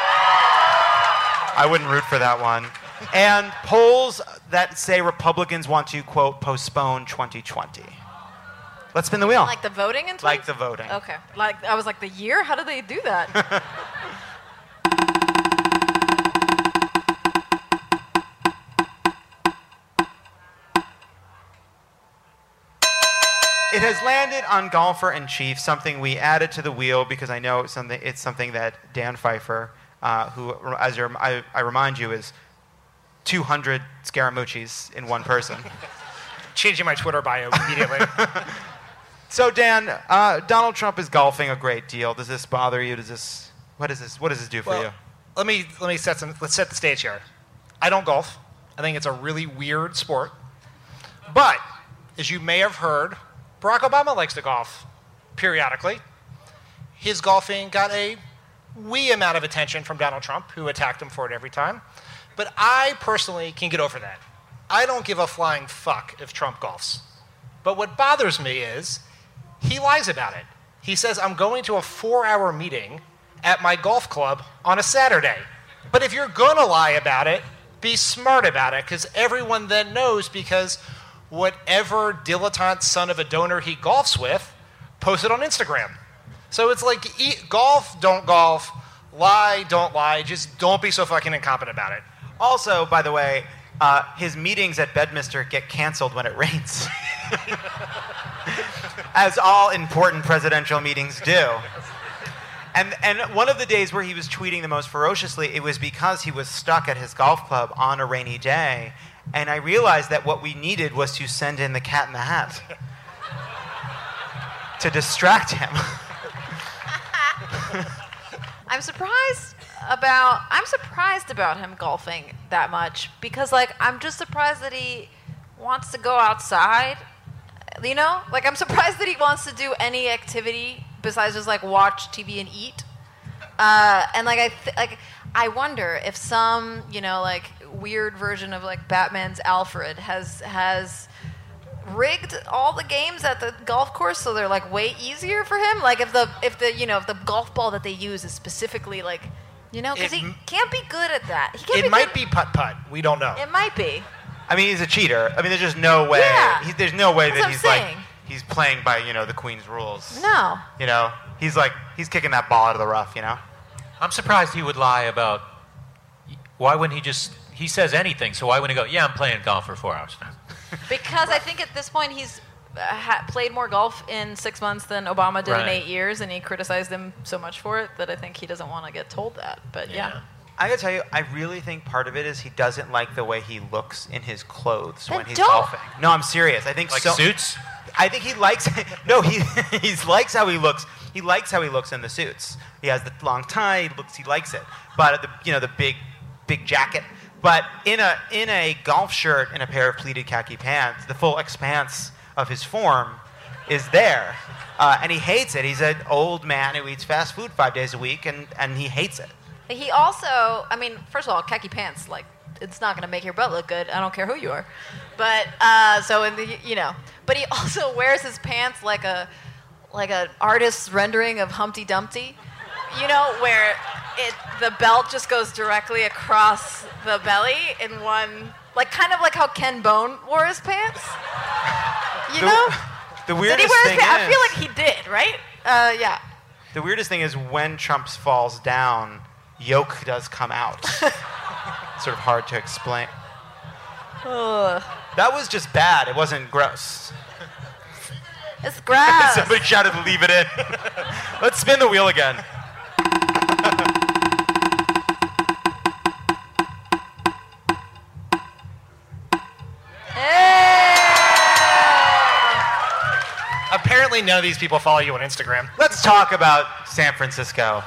[SPEAKER 1] I wouldn't root for that one. And polls that say Republicans want to, quote, postpone 2020. Let's spin the wheel.
[SPEAKER 2] Like the voting in
[SPEAKER 1] Like the voting.
[SPEAKER 2] Okay. Like I was like, the year? How did they do that?
[SPEAKER 1] It has landed on golfer-in-chief, something we added to the wheel because I know it's something that Dan Pfeiffer, who, as I remind you, is 200 Scaramucci's in one person.
[SPEAKER 4] Changing my Twitter bio immediately.
[SPEAKER 1] So Dan, Donald Trump is golfing a great deal. Does this bother you? What does this do for you?
[SPEAKER 4] Let's set the stage here. I don't golf. I think it's a really weird sport. But as you may have heard, Barack Obama likes to golf periodically. His golfing got a wee amount of attention from Donald Trump, who attacked him for it every time. But I personally can get over that. I don't give a flying fuck if Trump golfs. But what bothers me is he lies about it. He says, I'm going to a 4-hour meeting at my golf club on a Saturday. But if you're going to lie about it, be smart about it, because everyone then knows, because whatever dilettante son of a donor he golfs with posted on Instagram. So it's like, golf, don't golf, lie, don't lie, just don't be so fucking incompetent about it.
[SPEAKER 1] Also, by the way, his meetings at Bedminster get canceled when it rains. As all important presidential meetings do. And one of the days where he was tweeting the most ferociously, it was because he was stuck at his golf club on a rainy day. And I realized that what we needed was to send in the Cat in the Hat to distract him.
[SPEAKER 2] I'm surprised about him golfing that much, because I'm just surprised that he wants to go outside. You know, I'm surprised that he wants to do any activity besides just watch TV and eat. And I wonder if some weird version of Batman's Alfred has rigged all the games at the golf course so they're way easier for him. If the golf ball that they use is specifically because he can't be good at that.
[SPEAKER 4] It might be putt-putt. We don't know.
[SPEAKER 2] It might be.
[SPEAKER 1] I mean, he's a cheater. I mean, there's just no way.
[SPEAKER 2] Yeah.
[SPEAKER 1] There's no way
[SPEAKER 2] That's
[SPEAKER 1] that he's playing by the Queen's rules.
[SPEAKER 2] No.
[SPEAKER 1] He's kicking that ball out of the rough.
[SPEAKER 3] I'm surprised he would lie about. Why wouldn't he says anything, so why wouldn't he go, yeah, I'm playing golf for 4 hours now?
[SPEAKER 2] Because I think at this point he's played more golf in 6 months than Obama did in 8 years, and he criticized him so much for it that I think he doesn't want to get told that. But yeah.
[SPEAKER 1] I gotta tell you, I really think part of it is he doesn't like the way he looks in his clothes when he's golfing. No, I'm serious. I think
[SPEAKER 3] suits?
[SPEAKER 1] I think he likes. No, he likes how he looks. He likes how he looks in the suits. He has the long tie. He likes it. But the big jacket. But in a golf shirt and a pair of pleated khaki pants, the full expanse of his form is there, and he hates it. He's an old man who eats fast food 5 days a week, and he hates it.
[SPEAKER 2] He also, first of all, khaki pants, it's not going to make your butt look good. I don't care who you are. But, but he also wears his pants like a like an artist's rendering of Humpty Dumpty, you know, where the belt just goes directly across the belly in one, like kind of like how Ken Bone wore his pants. You know?
[SPEAKER 1] The
[SPEAKER 2] Did
[SPEAKER 1] weirdest
[SPEAKER 2] he wear his
[SPEAKER 1] thing
[SPEAKER 2] pants?
[SPEAKER 1] is,
[SPEAKER 2] I feel like he did, right? Yeah.
[SPEAKER 1] the weirdest thing is when Trump falls down, yolk does come out. Sort of hard to explain.
[SPEAKER 2] Ugh.
[SPEAKER 1] That was just bad. It wasn't gross.
[SPEAKER 2] It's gross.
[SPEAKER 1] Somebody shouted, "Leave it in." Let's spin the wheel again.
[SPEAKER 4] Apparently, none of these people follow you on Instagram.
[SPEAKER 1] Let's talk about San Francisco.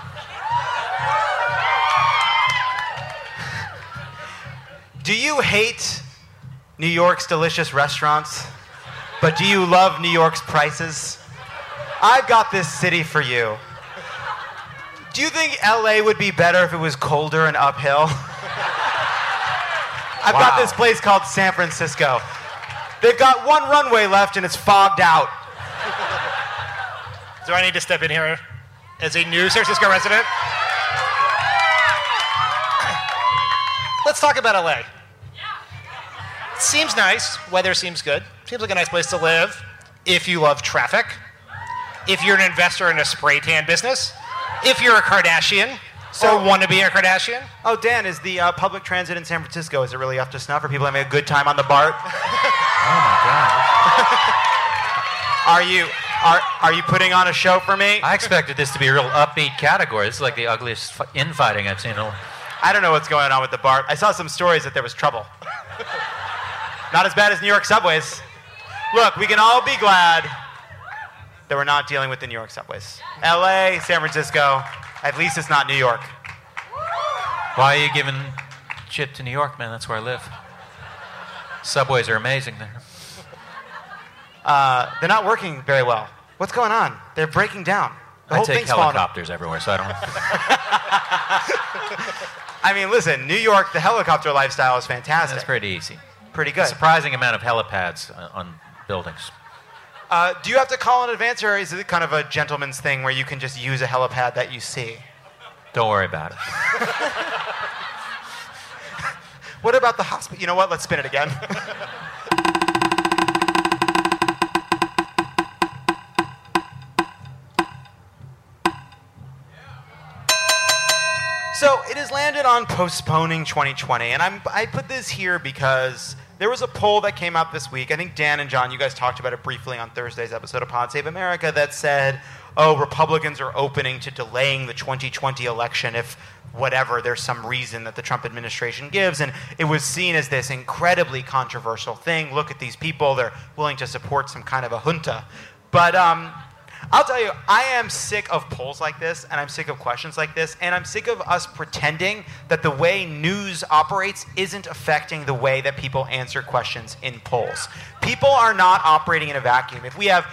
[SPEAKER 1] Do you hate New York's delicious restaurants, but do you love New York's prices? I've got this city for you. Do you think LA would be better if it was colder and uphill? I've got this place called San Francisco. They've got one runway left and it's fogged out.
[SPEAKER 4] Do I need to step in here as a new San Francisco resident? Let's talk about LA. Seems nice. Weather seems good. Seems like a nice place to live if you love traffic, if you're an investor in a spray tan business, if you're a Kardashian or want to be a Kardashian.
[SPEAKER 1] Oh, Dan, is the public transit in San Francisco, is it really up to snuff? Are people having a good time on the BART?
[SPEAKER 3] Oh, my God.
[SPEAKER 1] Are you putting on a show for me?
[SPEAKER 3] I expected this to be a real upbeat category. This is like the ugliest infighting I've seen.
[SPEAKER 1] I don't know what's going on with the BART. I saw some stories that there was trouble. Not as bad as New York subways. Look, we can all be glad that we're not dealing with the New York subways. LA, San Francisco, at least it's not New York.
[SPEAKER 3] Why are you giving shit to New York, man? That's where I live. Subways are amazing there.
[SPEAKER 1] They're not working very well. What's going on? They're breaking down. The
[SPEAKER 3] I
[SPEAKER 1] whole
[SPEAKER 3] take
[SPEAKER 1] thing's falling
[SPEAKER 3] helicopters everywhere, so I don't...
[SPEAKER 1] I mean, listen, New York, the helicopter lifestyle is fantastic.
[SPEAKER 3] That's pretty easy.
[SPEAKER 1] Pretty good.
[SPEAKER 3] A surprising amount of helipads on buildings.
[SPEAKER 1] Do you have to call in advance, or is it kind of a gentleman's thing where you can just use a helipad that you see?
[SPEAKER 3] Don't worry about it.
[SPEAKER 1] What about the hospital? You know what? Let's spin it again. So it has landed on postponing 2020, and I put this here because there was a poll that came out this week. I think Dan and John, you guys talked about it briefly on Thursday's episode of Pod Save America that said, oh, Republicans are opening to delaying the 2020 election if whatever, there's some reason that the Trump administration gives. And it was seen as this incredibly controversial thing. Look at these people. They're willing to support some kind of a junta. But I'll tell you, I am sick of polls like this, and I'm sick of questions like this, and I'm sick of us pretending that the way news operates isn't affecting the way that people answer questions in polls. People are not operating in a vacuum.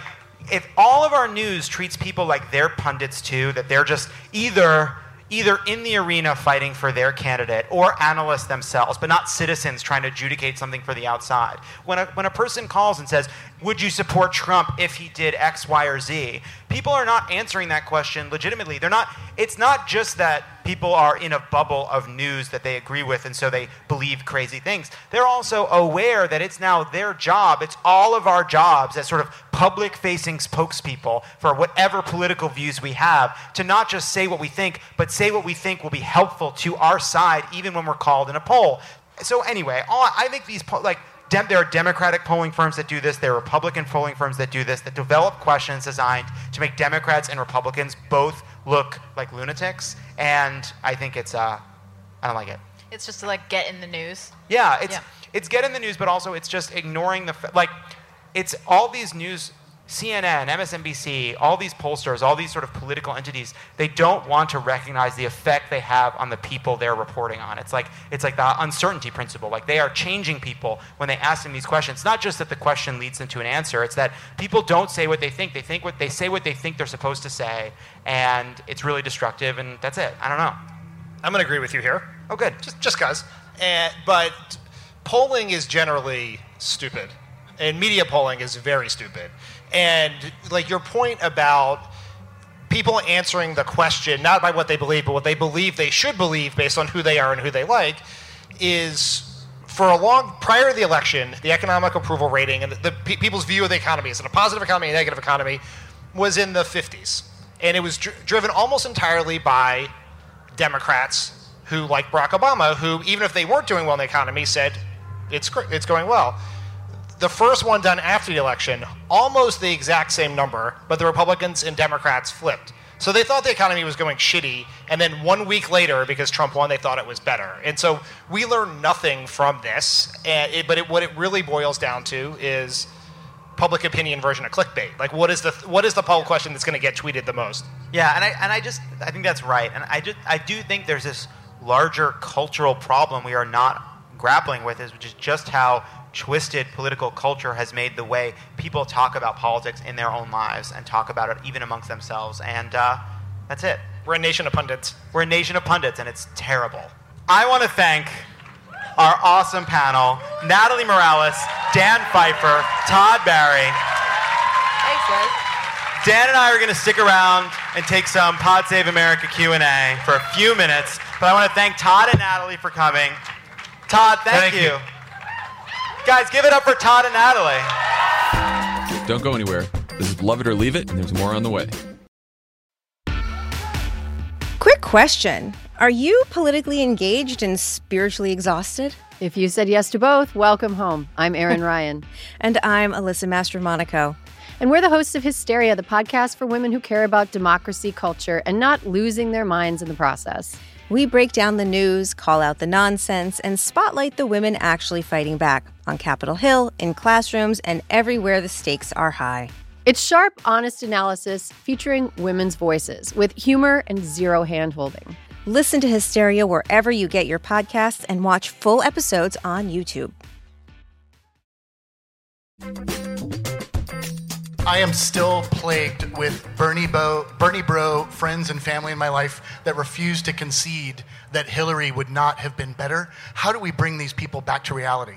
[SPEAKER 1] If all of our news treats people like they're pundits too, that they're just either in the arena fighting for their candidate or analysts themselves, but not citizens trying to adjudicate something for the outside. When a person calls and says, would you support Trump if he did X, Y, or Z? People are not answering that question legitimately. It's not just that people are in a bubble of news that they agree with and so they believe crazy things. They're also aware that it's now their job, it's all of our jobs as sort of public-facing spokespeople for whatever political views we have to not just say what we think, but say what we think will be helpful to our side even when we're called in a poll. So anyway, I think there are Democratic polling firms that do this. There are Republican polling firms that do this, that develop questions designed to make Democrats and Republicans both look like lunatics. And I think I don't like it.
[SPEAKER 2] It's just to get in the news.
[SPEAKER 1] Yeah, it's get in the news, but also it's just ignoring it's all these news, CNN, MSNBC, all these pollsters, all these sort of political entities, they don't want to recognize the effect they have on the people they're reporting on. It's like the uncertainty principle. They are changing people when they ask them these questions. It's not just that the question leads them to an answer. It's that people don't say what they think. They say what they think they're supposed to say, and it's really destructive, and that's it. I don't know.
[SPEAKER 4] I'm going to agree with you here.
[SPEAKER 1] Oh, good.
[SPEAKER 4] Just 'cause. But polling is generally stupid. And media polling is very stupid. And like your point about people answering the question not by what they believe, but what they believe they should believe based on who they are and who they like, is for a long prior to the election, the economic approval rating and the people's view of the economy, is it a positive economy, a negative economy, was in the 50s, and it was driven almost entirely by Democrats who, like Barack Obama, who even if they weren't doing well in the economy, said it's going well. The first one done after the election, almost the exact same number, but the Republicans and Democrats flipped. So they thought the economy was going shitty, and then 1 week later, because Trump won, they thought it was better. And so we learned nothing from this, what it really boils down to is public opinion version of clickbait. Like, what is the poll question that's going to get tweeted the most?
[SPEAKER 1] Yeah, and I think that's right. And I do think there's this larger cultural problem we are not grappling with, which is just how twisted political culture has made the way people talk about politics in their own lives and talk about it even amongst themselves. And that's it.
[SPEAKER 4] We're a nation of pundits.
[SPEAKER 1] We're a nation of pundits, and it's terrible. I want to thank our awesome panel, Natalie Morales, Dan Pfeiffer, Todd Barry.
[SPEAKER 2] Thanks, guys.
[SPEAKER 1] Dan and I are going to stick around and take some Pod Save America Q&A for a few minutes, but I want to thank Todd and Natalie for coming. Todd, thank you. Guys, give it up for Todd and Natalie.
[SPEAKER 5] Don't go anywhere. This is Love It or Leave It, and there's more on the way.
[SPEAKER 15] Quick question. Are you politically engaged and spiritually exhausted?
[SPEAKER 16] If you said yes to both, welcome home. I'm Erin Ryan.
[SPEAKER 15] And I'm Alyssa Mastromonaco.
[SPEAKER 16] And we're the hosts of Hysteria, the podcast for women who care about democracy, culture, and not losing their minds in the process.
[SPEAKER 15] We break down the news, call out the nonsense, and spotlight the women actually fighting back on Capitol Hill, in classrooms, and everywhere the stakes are high.
[SPEAKER 16] It's sharp, honest analysis featuring women's voices with humor and zero hand-holding.
[SPEAKER 15] Listen to Hysteria wherever you get your podcasts and watch full episodes on YouTube.
[SPEAKER 17] I am still plagued with Bernie Bro friends and family in my life that refuse to concede that Hillary would not have been better. How do we bring these people back to reality?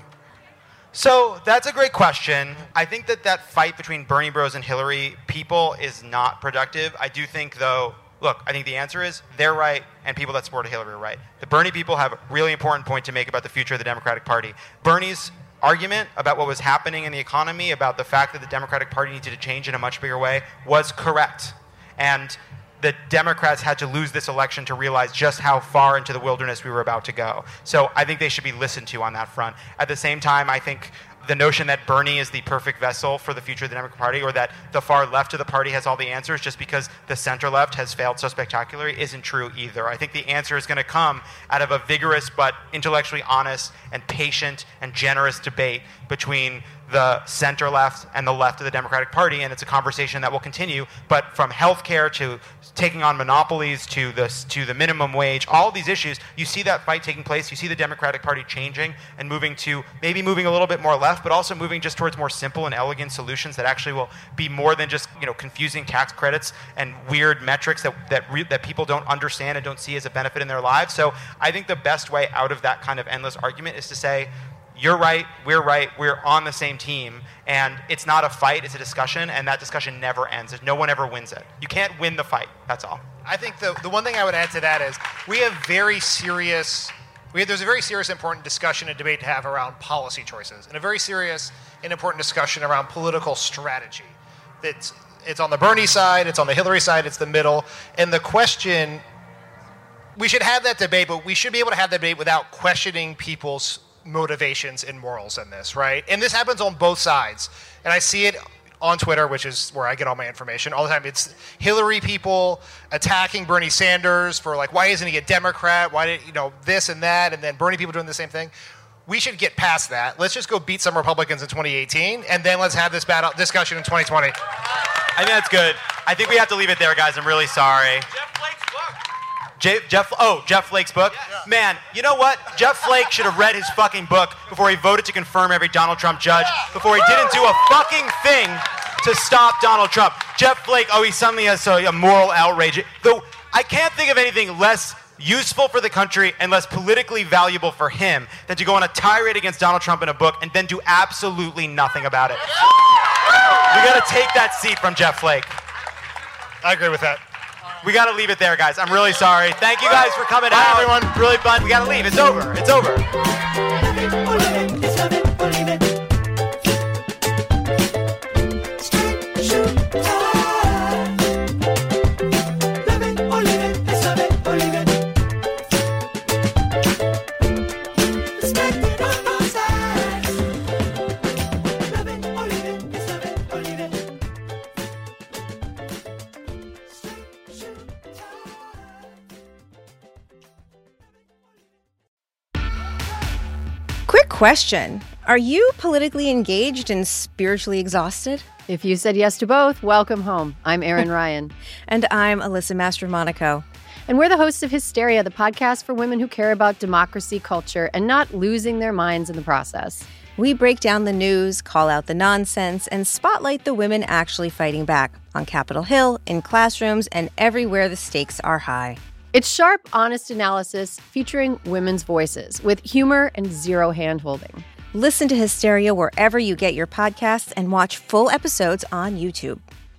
[SPEAKER 1] So that's a great question. I think that fight between Bernie Bros and Hillary people is not productive. I do think, though, look, I think the answer is they're right and people that support Hillary are right. The Bernie people have a really important point to make about the future of the Democratic Party. Bernie's argument about what was happening in the economy, about the fact that the Democratic Party needed to change in a much bigger way, was correct. And the Democrats had to lose this election to realize just how far into the wilderness we were about to go. So I think they should be listened to on that front. At the same time, I think the notion that Bernie is the perfect vessel for the future of the Democratic Party, or that the far left of the party has all the answers just because the center left has failed so spectacularly, isn't true either. I think the answer is going to come out of a vigorous but intellectually honest and patient and generous debate between the center left and the left of the Democratic Party, and it's a conversation that will continue. But from healthcare to taking on monopolies to the minimum wage, all of these issues, you see that fight taking place. You see the Democratic Party changing and moving a little bit more left, but also moving just towards more simple and elegant solutions that actually will be more than just confusing tax credits and weird metrics that people don't understand and don't see as a benefit in their lives. So I think the best way out of that kind of endless argument is to say, you're right, we're on the same team, and it's not a fight, it's a discussion, and that discussion never ends. No one ever wins it. You can't win the fight, that's all.
[SPEAKER 4] I think the one thing I would add to that is there's a very serious, important discussion and debate to have around policy choices, and a very serious and important discussion around political strategy. It's on the Bernie side, it's on the Hillary side, it's the middle, and the question, we should have that debate, but we should be able to have that debate without questioning people's motivations and morals in this, right? And this happens on both sides. And I see it on Twitter, which is where I get all my information all the time. It's Hillary people attacking Bernie Sanders for why isn't he a Democrat? Why did, this and that? And then Bernie people doing the same thing. We should get past that. Let's just go beat some Republicans in 2018, and then let's have this battle discussion in 2020.
[SPEAKER 1] I think that's good. I think we have to leave it there, guys. I'm really sorry. Jeff Flake's book? Yeah. Man, you know what? Jeff Flake should have read his fucking book before he voted to confirm every Donald Trump judge, before he didn't do a fucking thing to stop Donald Trump. Jeff Flake, he suddenly has a moral outrage. Though I can't think of anything less useful for the country and less politically valuable for him than to go on a tirade against Donald Trump in a book and then do absolutely nothing about it. We got to take that seat from Jeff Flake.
[SPEAKER 4] I agree with that.
[SPEAKER 1] We got to leave it there, guys. I'm really sorry. Thank you guys for coming out. Everyone, really fun. We got to leave. It's over. It's over.
[SPEAKER 15] Quick question. Are you politically engaged and spiritually exhausted?
[SPEAKER 16] If you said yes to both, welcome home. I'm Erin Ryan.
[SPEAKER 15] And I'm Alyssa Mastromonaco.
[SPEAKER 16] And we're the hosts of Hysteria, the podcast for women who care about democracy, culture, and not losing their minds in the process.
[SPEAKER 15] We break down the news, call out the nonsense, and spotlight the women actually fighting back on Capitol Hill, in classrooms, and everywhere the stakes are high.
[SPEAKER 16] It's sharp, honest analysis featuring women's voices with humor and zero hand-holding.
[SPEAKER 15] Listen to Hysteria wherever you get your podcasts and watch full episodes on YouTube.